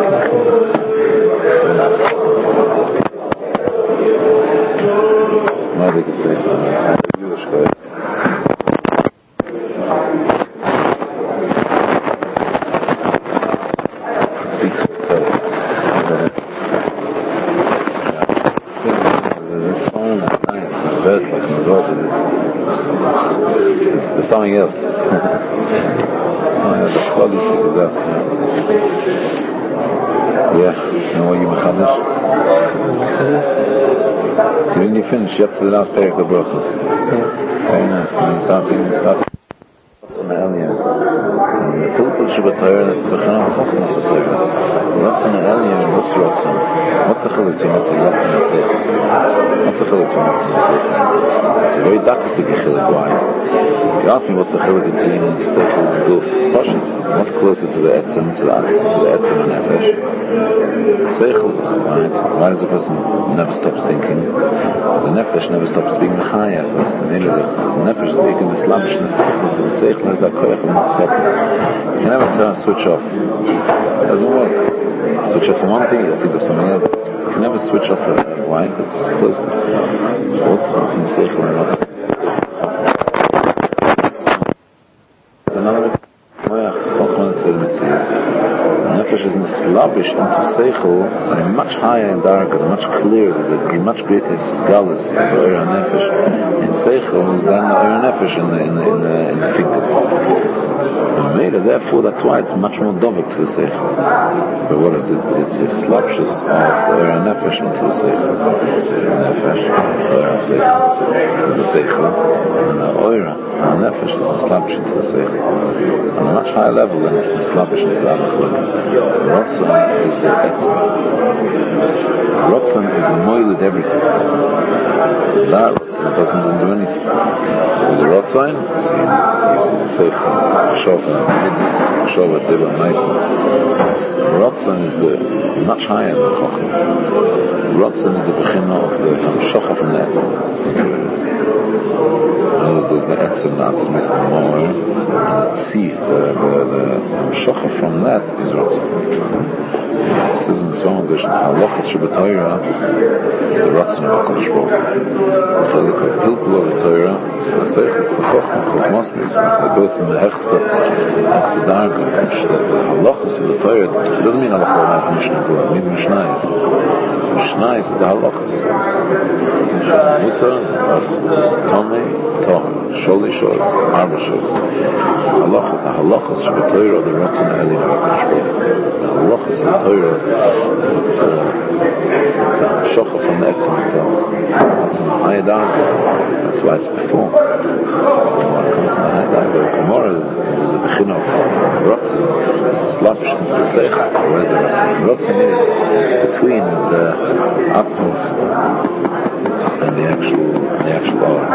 What did you say? I'm Jewish guy. Speak for itself. This song is nice. It's very like as well to this. There's something else. Something else. The quality is that. Yeah, and what you mechadish? So when you finish, you have to the last parak of brachos. Very nice. And you start to start what's on the alien. And the purple shabbatayr, that's the bechana chachmas of Torah. What's on the alien and what's rotzon? What's the chiluk to what's in rotzon and seichel? What's the chiluk to what's in seichel? It's a very darkistic chiluk. Why? You ask me what's the chiluk between seichel and guf. It's pashut. What's closer to the etzem, to the atzem, to the etzem and nefesh? Seichel, right? Why does a person never stops thinking? The nefesh never stops being mechaya. The nefesh is taking this lavish and the seichel, so the seichel is that koyach and not stopping. You never turn a switch off. It doesn't work. Switch off for one thing, you think of something else. You can never switch off for why? Because it's close to it. Also, it's in seichel and not stopping. Nefesh is slavish into seichel, and much higher and darker, much clearer. There's a much greater galus of the Eira Nefesh in seichel than the Eira Nefesh in the in the in the, in the fingers. And therefore, that's why it's much more dovek to the seichel. But what is it? It's a slapshus of the Eira Nefesh into the seichel. Nefesh, the Eira seichel is the seichel, and the Eira Nefesh is a slapshus into the seichel on a much higher level than it's a slapshus into the other. Rotzon is the etzem. Rotzon is moiled everything. That Rotzon doesn't do anything. So with the Rotzon, see, he uses a seichel, shofar, midness, shofar, dibba, maisa. Rotzon is the much higher than the chochem. Rotzon is the bechina of the hamshocha from the etzem. That's what it is. In other words, there's the etzem, the atzem is the more, and the tzih, the, the, the hamshocha from that is Rotzon. This is in Song English. Halachas Shabbatayra is the Ratzon of HaKadosh Baruch Hu. If I look at Pilpul of the Torah, it's the Seichel, it's the Chochmah, Chochmas Beis. They go from the Hechsta, Hechsta Darga, which the Halachas of the Torah, it doesn't mean Halachas of the Mishnah Gura, it means Mishnayis. Mishnayis are the Halachas. Mutar, Tomei, Tomer, Sholi Shos, Arba Shos. Halachas, the Halachas Shabbatayra are the Ratzon of HaKadosh Baruch Hu. The Halachas of the Torah, it's a Shocha from the Etzim itself. It's in the high dark. That's why it's before. When it comes to the high dark, the Gemara is a bechin of Ratzin. It's a slavish into the Seichel. Whereas the Ratzin? Ratzin is between the Atzmuf and the actual, the actual hour.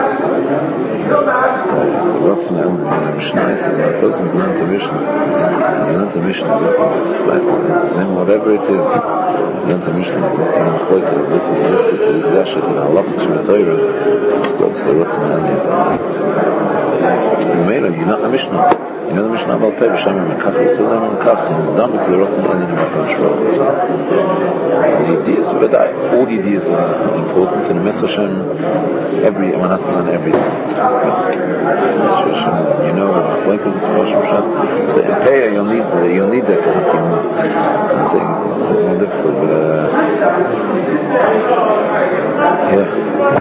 It's a Ratzin element in the Mishnah. It says when a person's learned to Mishnah, he learned to Mishnah, this is less, Zim, whatever it is, learned to Mishnah, this is Mechloika, this is this, it is Yashet, and Halachas Shabbatayra, it's the Ratzin element. You're not the Mishnah. You know the Mishnah about Peh, B'Shem Mekach, it's still on Mekach, and it's done because the Ratzin element of HaKadosh Baruch Hu. The ideas, all the ideas are important, and the Mitzvah Hashem, every, one has to learn everything. You know, like it's Hashem Hashem. So in Peh, you'll need, you'll need that Hakim. I'm saying it's more difficult, but uh, yeah.